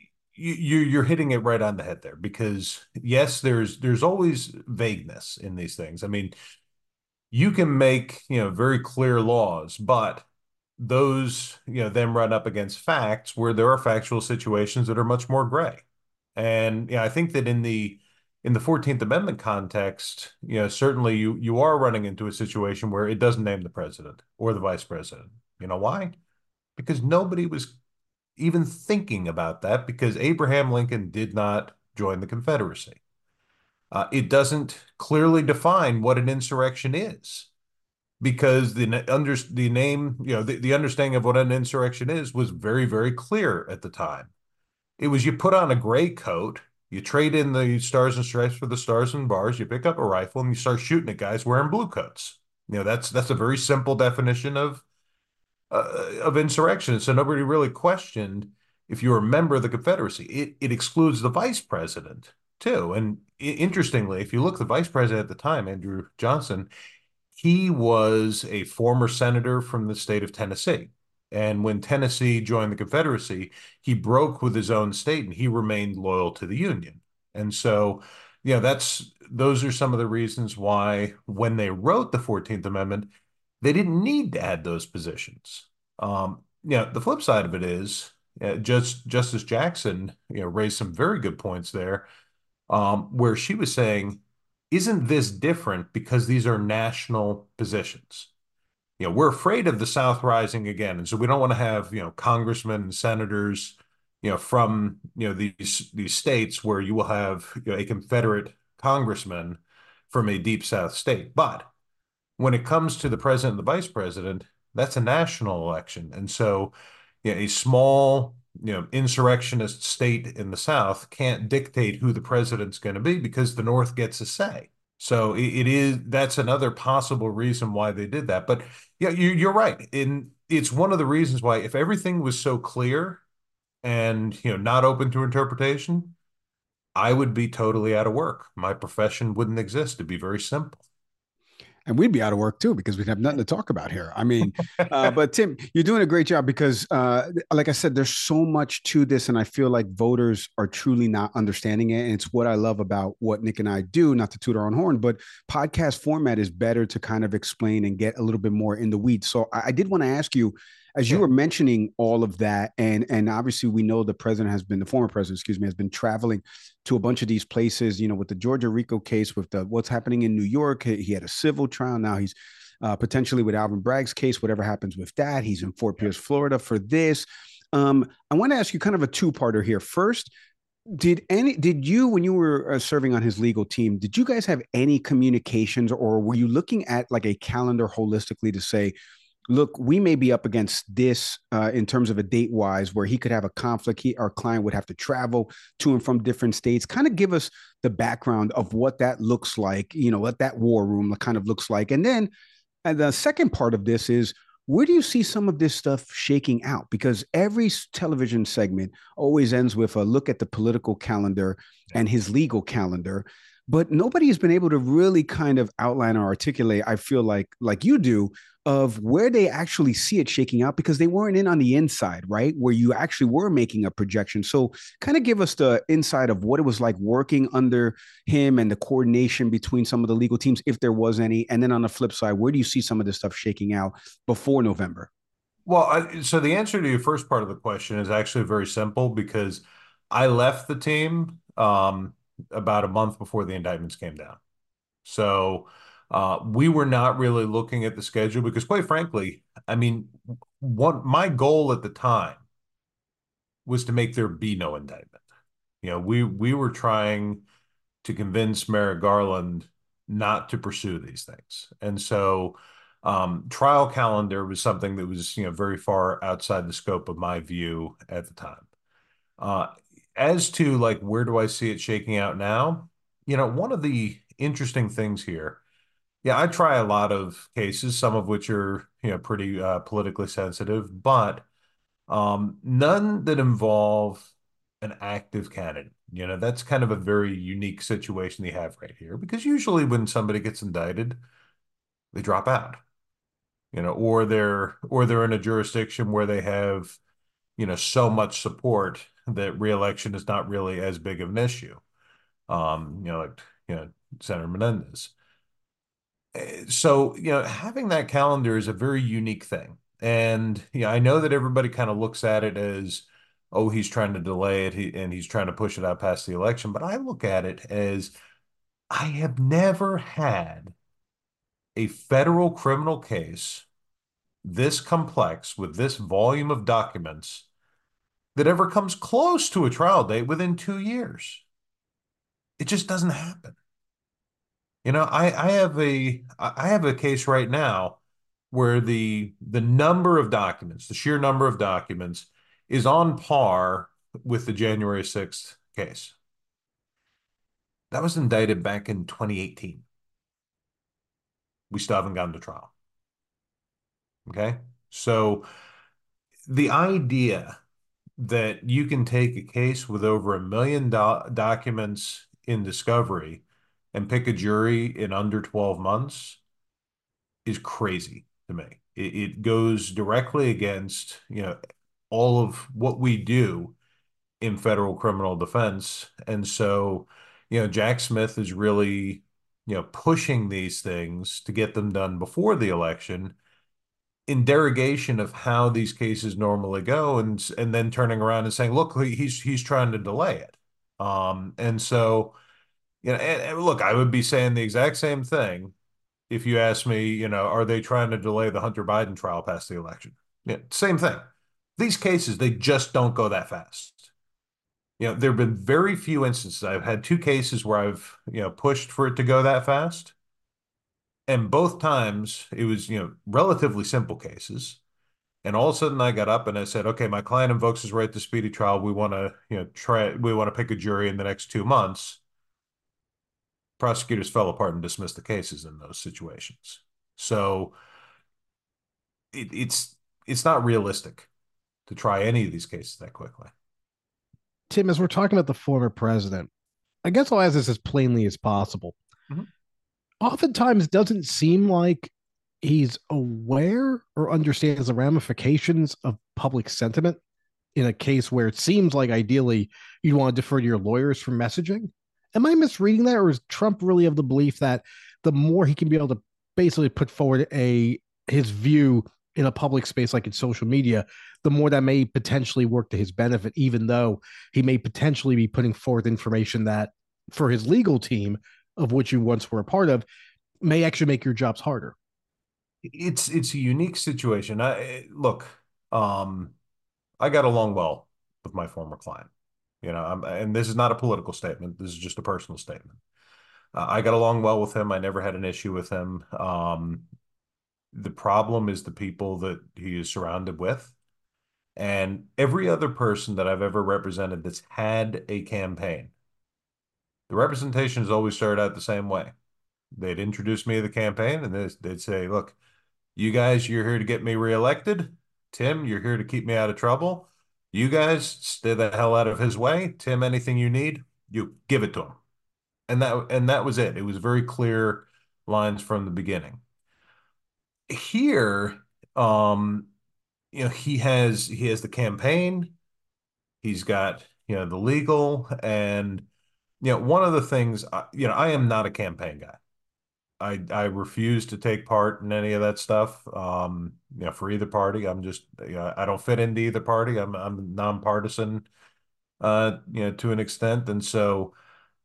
you're hitting it right on the head there, because yes, there's always vagueness in these things. I mean, you can make very clear laws, but those then run up against facts where there are factual situations that are much more gray. And I think that in the 14th Amendment context, certainly you are running into a situation where it doesn't name the president or the vice president. You know why? Because nobody was even thinking about that, because Abraham Lincoln did not join the Confederacy. It doesn't clearly define what an insurrection is, because the name, the understanding of what an insurrection is was very, very clear at the time. It was, you put on a gray coat, you trade in the stars and stripes for the stars and bars, you pick up a rifle and you start shooting at guys wearing blue coats. That's a very simple definition of insurrection. So nobody really questioned if you're a member of the Confederacy. It excludes the vice president too. And interestingly, if you look at the vice president at the time, Andrew Johnson, he was a former senator from the state of Tennessee. And when Tennessee joined the Confederacy, he broke with his own state and he remained loyal to the Union. And so, those are some of the reasons why when they wrote the 14th Amendment, they didn't need to add those positions. The flip side of it is, Justice Jackson, raised some very good points there, where she was saying, isn't this different because these are national positions? We're afraid of the South rising again, and so we don't want to have congressmen and senators from these states where you will have a Confederate congressman from a deep South state. But when it comes to the president and the vice president, that's a national election, and so a small insurrectionist state in the South can't dictate who the president's going to be, because the North gets a say. So that's another possible reason why they did that. But yeah, you're right. It's one of the reasons why, if everything was so clear and not open to interpretation, I would be totally out of work. My profession wouldn't exist. It'd be very simple. And we'd be out of work too, because we'd have nothing to talk about here. I mean, but Tim, you're doing a great job, because like I said, there's so much to this, and I feel like voters are truly not understanding it. And it's what I love about what Nick and I do, not to toot our own horn, but podcast format is better to kind of explain and get a little bit more in the weeds. So I did want to ask you, as you were mentioning all of that, and obviously we know the former president, has been traveling to a bunch of these places, with the Georgia RICO case, with what's happening in New York. He had a civil trial. Now he's potentially with Alvin Bragg's case, whatever happens with that. He's in Fort Pierce, Florida for this. I want to ask you kind of a two-parter here. First, did you, when you were serving on his legal team, did you guys have any communications, or were you looking at like a calendar holistically to say, look, we may be up against this in terms of a date wise, where he could have a conflict. Our client would have to travel to and from different states. Kind of give us the background of what that looks like, what that war room kind of looks like. And then the second part of this is, where do you see some of this stuff shaking out? Because every television segment always ends with a look at the political calendar and his legal calendar. But nobody has been able to really kind of outline or articulate, I feel like you do, of where they actually see it shaking out, because they weren't in on the inside, right? Where you actually were making a projection. So kind of give us the insight of what it was like working under him and the coordination between some of the legal teams, if there was any. And then on the flip side, where do you see some of this stuff shaking out before November? Well, so the answer to your first part of the question is actually very simple, because I left the team about a month before the indictments came down. So we were not really looking at the schedule, because quite frankly, I mean, my goal at the time was to make there be no indictment. We were trying to convince Merrick Garland not to pursue these things. And so trial calendar was something that was, very far outside the scope of my view at the time. Uh, as to like, where do I see it shaking out now? One of the interesting things here, yeah, I try a lot of cases, some of which are, pretty politically sensitive, but none that involve an active candidate. That's kind of a very unique situation they have right here, because usually when somebody gets indicted, they drop out, or they're in a jurisdiction where they have, so much support that reelection is not really as big of an issue. Like, Senator Menendez. So, having that calendar is a very unique thing. And, I know that everybody kind of looks at it as, oh, he's trying to delay it and he's trying to push it out past the election. But I look at it as I have never had a federal criminal case this complex with this volume of documents that ever comes close to a trial date within 2 years. It just doesn't happen. I have a case right now where the number of documents, the sheer number of documents, is on par with the January 6th case. That was indicted back in 2018. We still haven't gotten to trial. Okay? So the idea that you can take a case with over 1 million documents in discovery and pick a jury in under 12 months is crazy to me. It goes directly against, all of what we do in federal criminal defense. And so, Jack Smith is really, pushing these things to get them done before the election in derogation of how these cases normally go, and then turning around and saying, look, he's trying to delay it. And so, and look, I would be saying the exact same thing if you ask me, are they trying to delay the Hunter Biden trial past the election? Yeah, same thing. These cases, they just don't go that fast. There have been very few instances. I've had 2 cases where I've, pushed for it to go that fast. And both times it was, relatively simple cases. And all of a sudden I got up and I said, okay, my client invokes his right to speedy trial. We want to, we want to pick a jury in the next 2 months. Prosecutors fell apart and dismissed the cases in those situations. So it's not realistic to try any of these cases that quickly. Tim, as we're talking about the former president, I guess I'll ask this as plainly as possible. Mhm. Oftentimes, it doesn't seem like he's aware or understands the ramifications of public sentiment in a case where it seems like ideally you'd want to defer to your lawyers for messaging. Am I misreading that, or is Trump really of the belief that the more he can be able to basically put forward his view in a public space like in social media, the more that may potentially work to his benefit, even though he may potentially be putting forth information that for his legal team, of which you once were a part of, may actually make your jobs harder? It's a unique situation. Look, I got along well with my former client. And this is not a political statement. This is just a personal statement. I got along well with him. I never had an issue with him. The problem is the people that he is surrounded with. And every other person that I've ever represented that's had a campaign, the representation has always started out the same way. They'd introduce me to the campaign and they'd say, look, you guys, you're here to get me reelected. Tim, you're here to keep me out of trouble. You guys stay the hell out of his way. Tim, anything you need, you give it to him. And that was it. It was very clear lines from the beginning. Here, he has the campaign, he's got, the legal, and one of the things, I am not a campaign guy. I refuse to take part in any of that stuff. For either party. I'm just, I don't fit into either party. I'm nonpartisan, to an extent, and so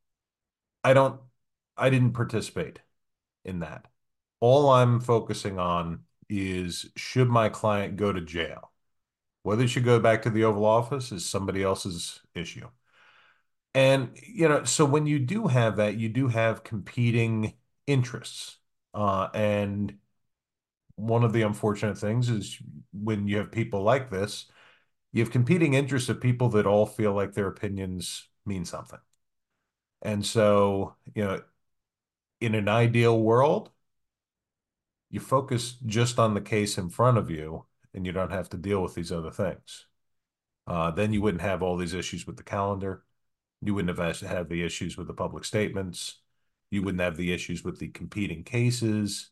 I didn't participate in that. All I'm focusing on is, should my client go to jail? Whether you should go back to the Oval Office is somebody else's issue. And, so when you do have that, you do have competing interests. And one of the unfortunate things is when you have people like this, you have competing interests of people that all feel like their opinions mean something. And so, in an ideal world, you focus just on the case in front of you and you don't have to deal with these other things. Then you wouldn't have all these issues with the calendar. You wouldn't have the issues with the public statements. You wouldn't have the issues with the competing cases.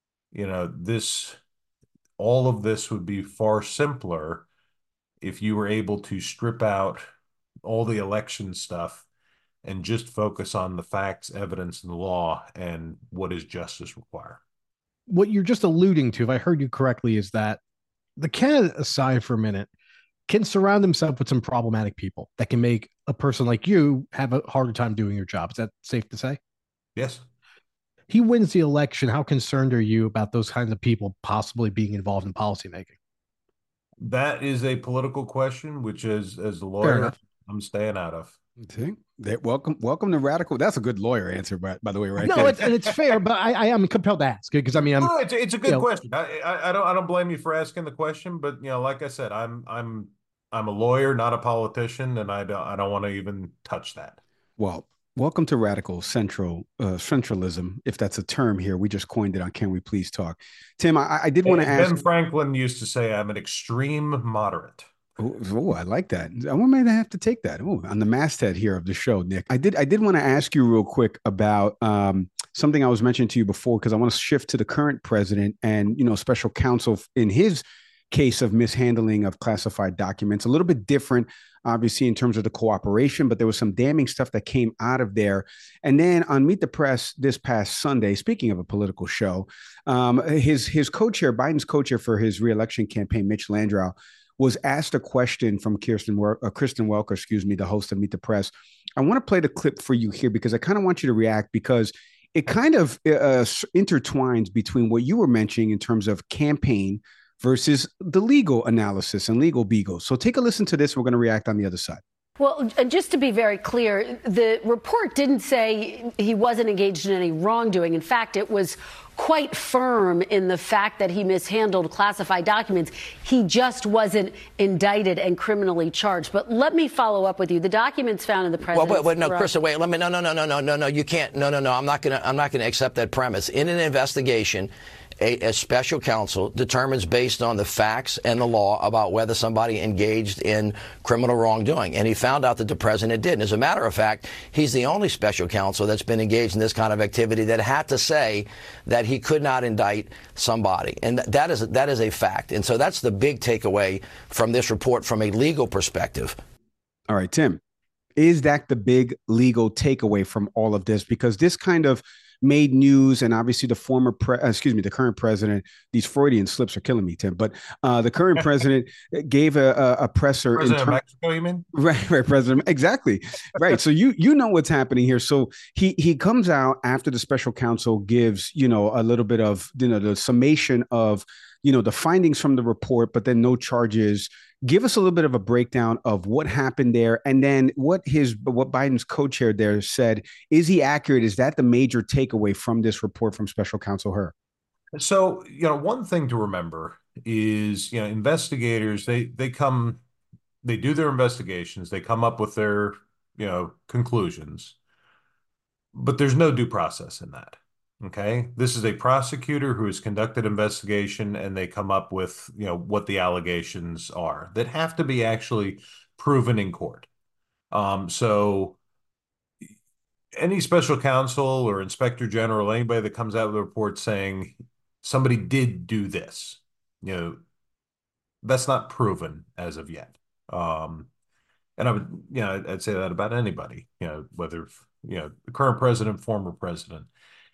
All of this would be far simpler if you were able to strip out all the election stuff and just focus on the facts, evidence, and the law and what does justice require. What you're just alluding to, if I heard you correctly, is that the candidate, aside for a minute, can surround himself with some problematic people that can make a person like you have a harder time doing your job. Is that safe to say? Yes. He wins the election. How concerned are you about those kinds of people possibly being involved in policymaking? That is a political question, which is, as a lawyer, I'm staying out of. See? Welcome to Radical. That's a good lawyer answer, by the way, right? No, it's fair, but I am compelled to ask because it's a good question. I don't blame you for asking the question, but like I said, I'm a lawyer, not a politician, and I don't want to even touch that. Well, welcome to Radical Centralism, if that's a term here. We just coined it on Can We Please Talk. Tim, I did want to ask. Ben Franklin used to say I'm an extreme moderate. Oh, I like that. I might have to take that. Oh, on the masthead here of the show, Nick. I did want to ask you real quick about something I was mentioning to you before, because I want to shift to the current president and, special counsel in his case of mishandling of classified documents. A little bit different, obviously, in terms of the cooperation, but there was some damning stuff that came out of there. And then on Meet the Press this past Sunday, speaking of a political show, his co-chair, Biden's co-chair for his reelection campaign, Mitch Landrieu, was asked a question from Kristen Welker, the host of Meet the Press. I want to play the clip for you here because I kind of want you to react, because it kind of intertwines between what you were mentioning in terms of campaign versus the legal analysis and legal beagle. So take a listen to this. We're going to react on the other side. Well, and just to be very clear, the report didn't say he wasn't engaged in any wrongdoing. In fact, it was quite firm in the fact that he mishandled classified documents. He just wasn't indicted and criminally charged. But let me follow up with you. The documents found in the president's wait, no, Kristen, wait. Let me. No. You can't. No. I'm not gonna accept that premise. In an investigation, a special counsel determines based on the facts and the law about whether somebody engaged in criminal wrongdoing. And he found out that the president did. And as a matter of fact, he's the only special counsel that's been engaged in this kind of activity that had to say that he could not indict somebody. And that is a fact. And so that's the big takeaway from this report from a legal perspective. All right, Tim, is that the big legal takeaway from all of this? Because this kind of made news, and obviously the current president, these Freudian slips are killing me, Tim, but the current president gave a presser. President of Mexico, you mean? Right, president. Exactly. Right. So you know what's happening here. So he comes out after the special counsel gives, a little bit of, the summation of, the findings from the report, but then no charges. Give us a little bit of a breakdown of what happened there, and then what Biden's co-chair there said. Is he accurate? Is that the major takeaway from this report from Special Counsel Hur? So, one thing to remember is, investigators, they do their investigations, they come up with their, conclusions, but there's no due process in that. Okay. This is a prosecutor who has conducted investigation, and they come up with, what the allegations are that have to be actually proven in court. So any special counsel or inspector general, anybody that comes out with a report saying somebody did do this, that's not proven as of yet. And I would, I'd say that about anybody, whether, the current president, former president.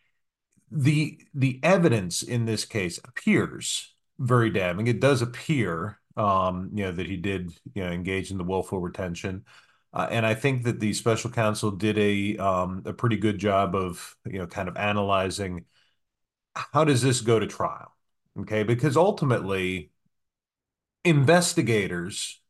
The evidence in this case appears very damning. It does appear, that he did, engage in the willful retention, and I think that the special counsel did a pretty good job of, kind of analyzing how does this go to trial, okay? Because ultimately, investigators,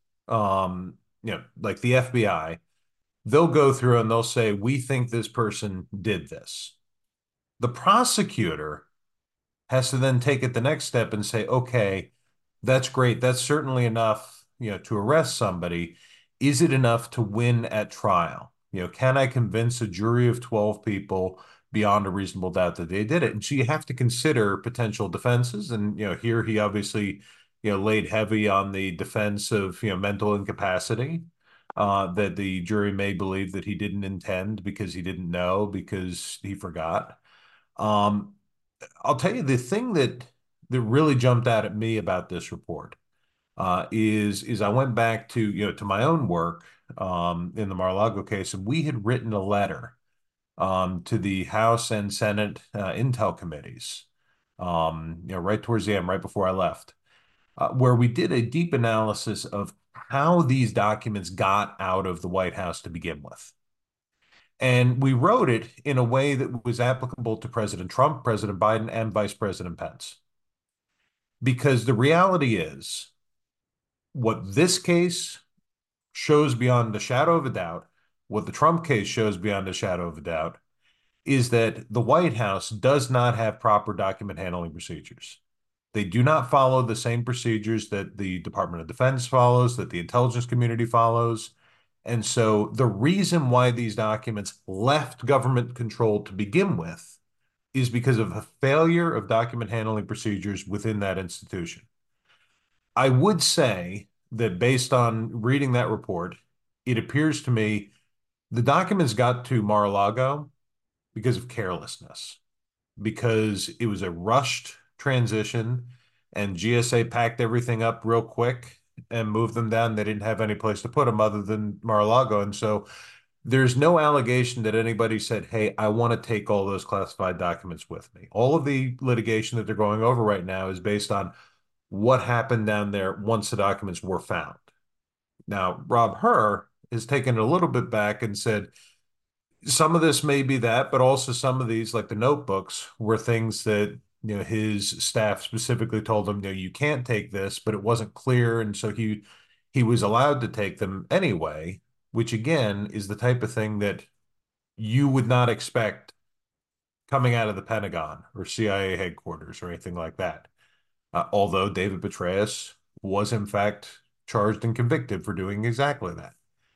like the FBI, they'll go through and they'll say, we think this person did this. The prosecutor has to then take it the next step and say, okay, that's great. That's certainly enough, to arrest somebody. Is it enough to win at trial? Can I convince a jury of 12 people beyond a reasonable doubt that they did it? And so you have to consider potential defenses. And, here he obviously, laid heavy on the defense of, mental incapacity, that the jury may believe that he didn't intend because he didn't know, because he forgot. I'll tell you the thing that really jumped out at me about this report is I went back to to my own work in the Mar-a-Lago case, and we had written a letter to the House and Senate Intel committees, right towards the end, right before I left, where we did a deep analysis of how these documents got out of the White House to begin with. And we wrote it in a way that was applicable to President Trump, President Biden, and Vice President Pence. Because the reality is, what this case shows beyond a shadow of a doubt, what the Trump case shows beyond a shadow of a doubt, is that the White House does not have proper document handling procedures. They do not follow the same procedures that the Department of Defense follows, that the intelligence community follows. And so the reason why these documents left government control to begin with is because of a failure of document handling procedures within that institution. I would say that based on reading that report, it appears to me the documents got to Mar-a-Lago because of carelessness, because it was a rushed transition and GSA packed everything up real quick and moved them down. They didn't have any place to put them other than Mar-a-Lago. And so there's no allegation that anybody said, hey, I want to take all those classified documents with me. All of the litigation that they're going over right now is based on what happened down there once the documents were found. Now, Rob Hur has taken it a little bit back and said, some of this may be that, but also some of these, like the notebooks, were things that his staff specifically told him, you can't take this, but it wasn't clear, and so he was allowed to take them anyway, which again is the type of thing that you would not expect coming out of the Pentagon or CIA headquarters or anything like that. Although David Petraeus was in fact charged and convicted for doing exactly that.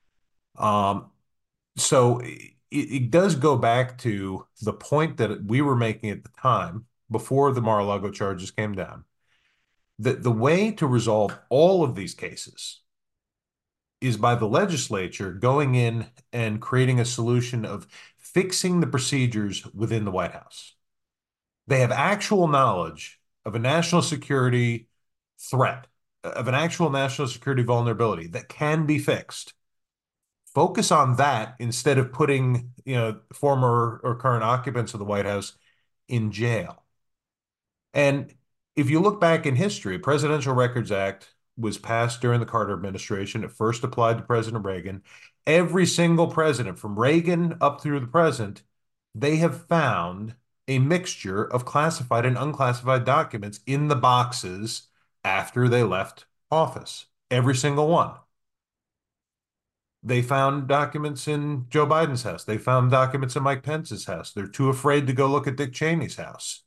So it does go back to the point that we were making at the time before the Mar-a-Lago charges came down, that the way to resolve all of these cases is by the legislature going in and creating a solution of fixing the procedures within the White House. They have actual knowledge of a national security threat, of an actual national security vulnerability that can be fixed. Focus on that instead of putting, former or current occupants of the White House in jail. And if you look back in history, Presidential Records Act was passed during the Carter administration. It first applied to President Reagan. Every single president, from Reagan up through the present, they have found a mixture of classified and unclassified documents in the boxes after they left office. Every single one. They found documents in Joe Biden's house. They found documents in Mike Pence's house. They're too afraid to go look at Dick Cheney's house.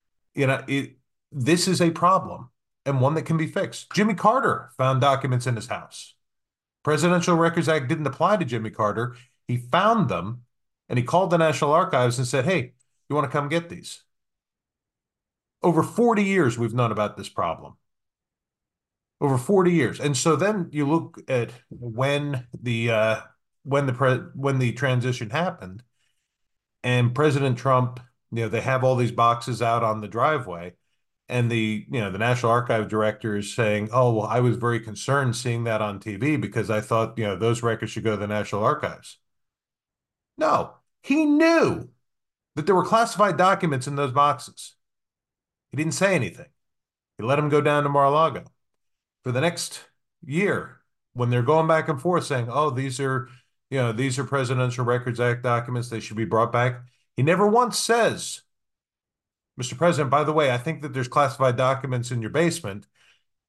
This is a problem and one that can be fixed. Jimmy Carter found documents in his house. Presidential Records Act didn't apply to Jimmy Carter. He found them and he called the National Archives and said, hey, you want to come get these? Over 40 years, we've known about this problem. Over 40 years. And so then you look at when the transition happened and President Trump, they have all these boxes out on the driveway and the National Archive director is saying, oh, well, I was very concerned seeing that on TV because I thought, those records should go to the National Archives. No, he knew that there were classified documents in those boxes. He didn't say anything. He let them go down to Mar-a-Lago. For the next year, when they're going back and forth saying, oh, these are Presidential Records Act documents, they should be brought back. He never once says, Mr. President, by the way, I think that there's classified documents in your basement.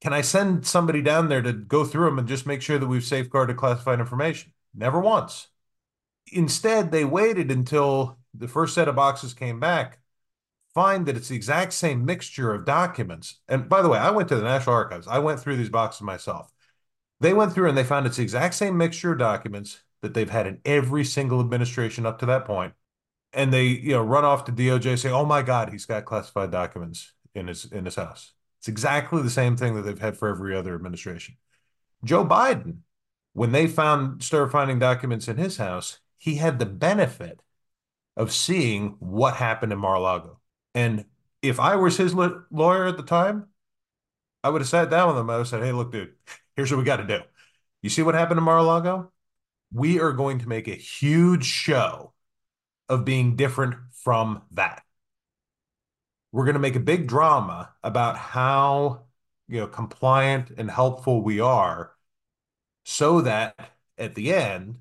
Can I send somebody down there to go through them and just make sure that we've safeguarded classified information? Never once. Instead, they waited until the first set of boxes came back, find that it's the exact same mixture of documents. And by the way, I went to the National Archives. I went through these boxes myself. They went through and they found it's the exact same mixture of documents that they've had in every single administration up to that point. And they, run off to DOJ, say, "Oh my God, he's got classified documents in his house." It's exactly the same thing that they've had for every other administration. Joe Biden, when they started finding documents in his house, he had the benefit of seeing what happened in Mar-a-Lago. And if I was his lawyer at the time, I would have sat down with him. I would have said, "Hey, look, dude, here's what we got to do. You see what happened in Mar-a-Lago? We are going to make a huge show of being different from that. We're going to make a big drama about how, compliant and helpful we are, so that at the end,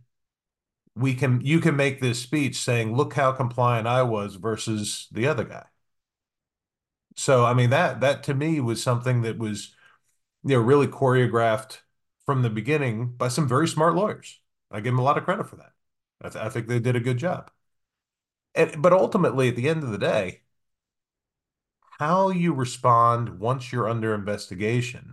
you can make this speech saying, 'Look how compliant I was versus the other guy.'" So, I mean, that to me was something that was, really choreographed from the beginning by some very smart lawyers. I give them a lot of credit for that. I think they did a good job. But ultimately, at the end of the day, how you respond once you're under investigation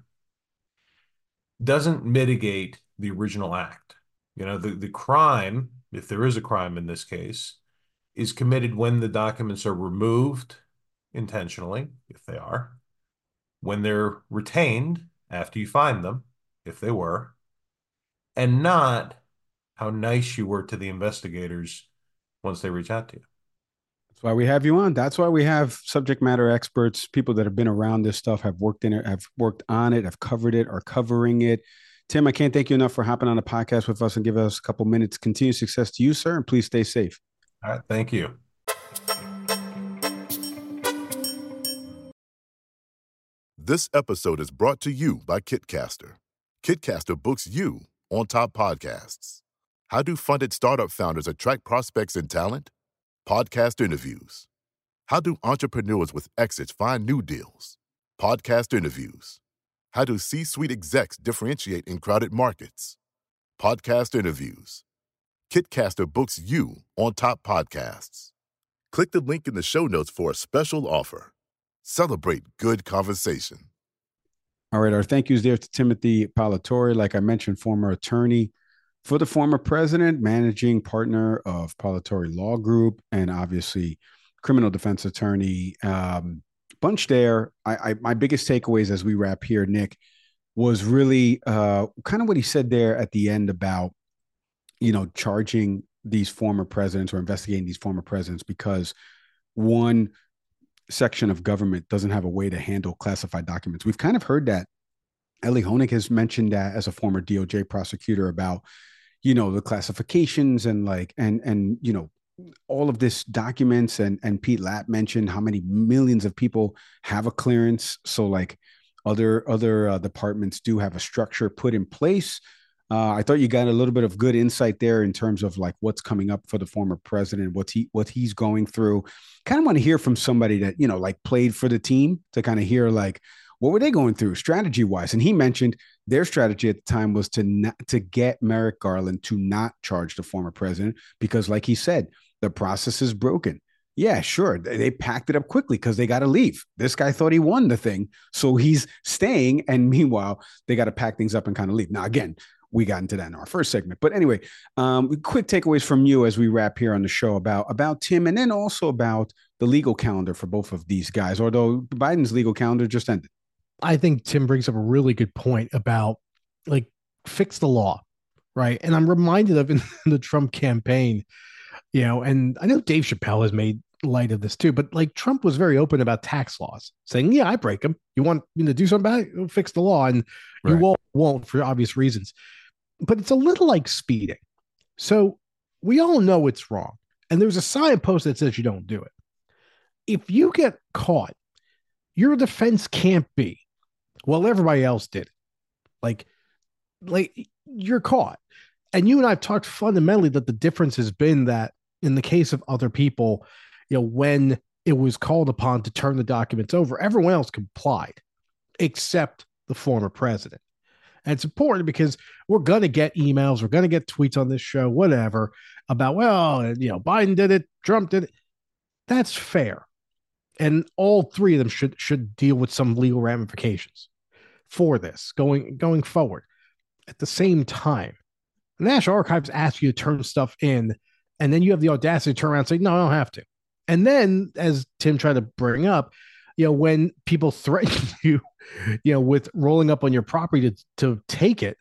doesn't mitigate the original act. The crime, if there is a crime in this case, is committed when the documents are removed intentionally, if they are, when they're retained after you find them, if they were, and not how nice you were to the investigators once they reach out to you. That's why we have you on. That's why we have subject matter experts, people that have been around this stuff, have worked in it, have worked on it, have covered it, are covering it. Tim, I can't thank you enough for hopping on the podcast with us and give us a couple minutes. Continued success to you, sir, and please stay safe. All right. Thank you. This episode is brought to you by Kitcaster. Kitcaster books you on top podcasts. How do funded startup founders attract prospects and talent? Podcast interviews. How do entrepreneurs with exits find new deals? Podcast interviews. How do C-suite execs differentiate in crowded markets? Podcast interviews. Kitcaster books you on top podcasts. Click the link in the show notes for a special offer. Celebrate good conversation. All right. Our thank yous there to Timothy Palatori, like I mentioned, former attorney for the former president, managing partner of Palatori Law Group, and obviously criminal defense attorney. Bunch there. My biggest takeaways as we wrap here, Nick, was really kind of what he said there at the end about, charging these former presidents or investigating these former presidents because one section of government doesn't have a way to handle classified documents. We've kind of heard that. Elie Honig has mentioned that as a former DOJ prosecutor about, the classifications and all of this documents. And Pete Latt mentioned how many millions of people have a clearance. So other departments do have a structure put in place. I thought you got a little bit of good insight there in terms of what's coming up for the former president, what he's going through. Kind of want to hear from somebody that, played for the team to kind of hear what were they going through strategy wise? And he mentioned their strategy at the time was to get Merrick Garland to not charge the former president because, like he said, the process is broken. Yeah, sure. They packed it up quickly because they got to leave. This guy thought he won the thing, so he's staying. And meanwhile, they got to pack things up and kind of leave. Now, again, we got into that in our first segment. But anyway, quick takeaways from you as we wrap here on the show about Tim, and then also about the legal calendar for both of these guys, although Biden's legal calendar just ended. I think Tim brings up a really good point about fix the law, right? And I'm reminded of in the Trump campaign, and I know Dave Chappelle has made light of this too, but Trump was very open about tax laws, saying, yeah, I break them. You want me to do something about it? We'll fix the law. And right. You won't for obvious reasons. But it's a little like speeding. So we all know it's wrong. And there's a signpost that says you don't do it. If you get caught, your defense can't be, well, everybody else did it. You're caught. And you and I have talked fundamentally that the difference has been that in the case of other people, when it was called upon to turn the documents over, everyone else complied except the former president. And it's important because we're going to get emails, we're going to get tweets on this show, whatever, about, well, Biden did it, Trump did it. That's fair. And all three of them should deal with some legal ramifications for this going forward. At the same time, the National Archives ask you to turn stuff in, and then you have the audacity to turn around and say, no, I don't have to. And then, as Tim tried to bring up, when people threaten you, with rolling up on your property to take it,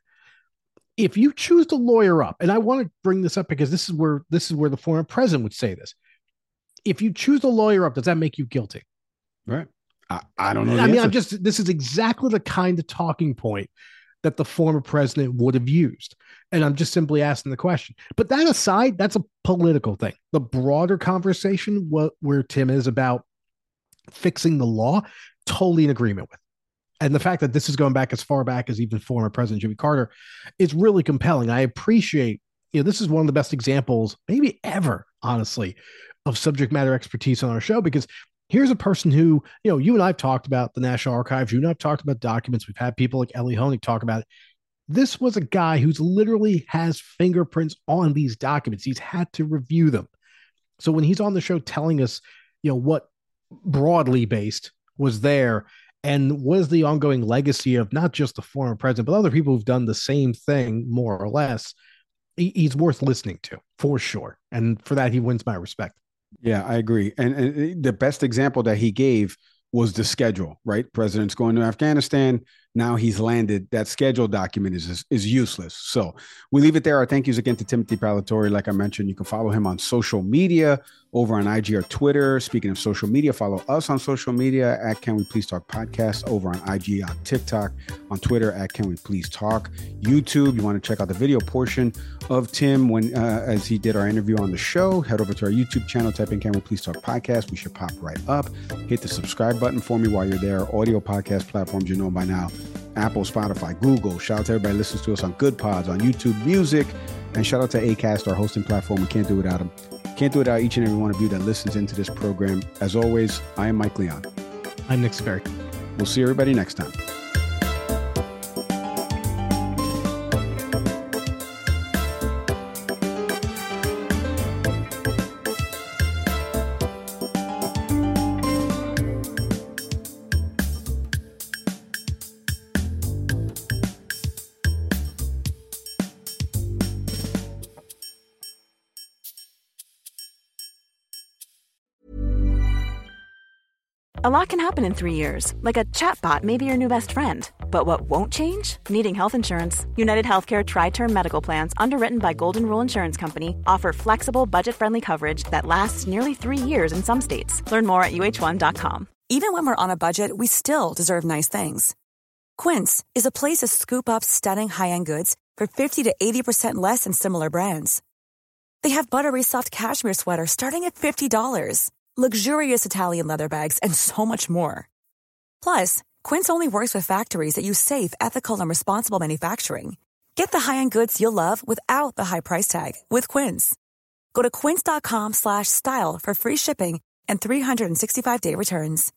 if you choose to lawyer up, and I want to bring this up because this is where the former president would say this. If you choose to lawyer up, does that make you guilty? Right. I don't know. I mean, this is exactly the kind of talking point that the former president would have used. And I'm just simply asking the question. But that aside, that's a political thing. The broader conversation, where Tim is about fixing the law, totally in agreement with. And the fact that this is going back as far back as even former President Jimmy Carter is really compelling. I appreciate, this is one of the best examples, maybe ever, honestly, of subject matter expertise on our show, because here's a person who, you and I've talked about the National Archives, you and I've talked about documents. We've had people like Ellie Honig talk about it. This was a guy who's literally has fingerprints on these documents. He's had to review them. So when he's on the show telling us, what broadly based was there and was the ongoing legacy of not just the former president, but other people who've done the same thing, more or less, he's worth listening to for sure. And for that, he wins my respect. Yeah, I agree. And the best example that he gave was the schedule, right? President's going to Afghanistan. Now he's landed. That schedule document is useless. So we leave it there. Our thank yous again to Timothy Palatori. Like I mentioned, you can follow him on social media over on IG or Twitter. Speaking of social media, follow us on social media at Can We Please Talk Podcast, over on IG, on TikTok, on Twitter at Can We Please Talk. YouTube, you want to check out the video portion of Tim as he did our interview on the show, head over to our YouTube channel, type in Can We Please Talk Podcast. We should pop right up. Hit the subscribe button for me while you're there. Audio podcast platforms, you know by now. Apple, Spotify, Google. Shout out to everybody who listens to us on Good Pods, on YouTube Music, and shout out to Acast, our hosting platform. We can't do without them. Can't do it without each and every one of you that listens into this program. As always, I am Mike Leon. I'm Nick Sperry. We'll see everybody next time. A lot can happen in 3 years, like a chatbot may be your new best friend. But what won't change? Needing health insurance. United Healthcare Tri-Term Medical Plans, underwritten by Golden Rule Insurance Company, offer flexible, budget-friendly coverage that lasts nearly 3 years in some states. Learn more at UH1.com. Even when we're on a budget, we still deserve nice things. Quince is a place to scoop up stunning high-end goods for 50 to 80% less than similar brands. They have buttery soft cashmere sweaters starting at $50, luxurious Italian leather bags, and so much more. Plus, Quince only works with factories that use safe, ethical, and responsible manufacturing. Get the high-end goods you'll love without the high price tag with Quince. Go to quince.com/style for free shipping and 365-day returns.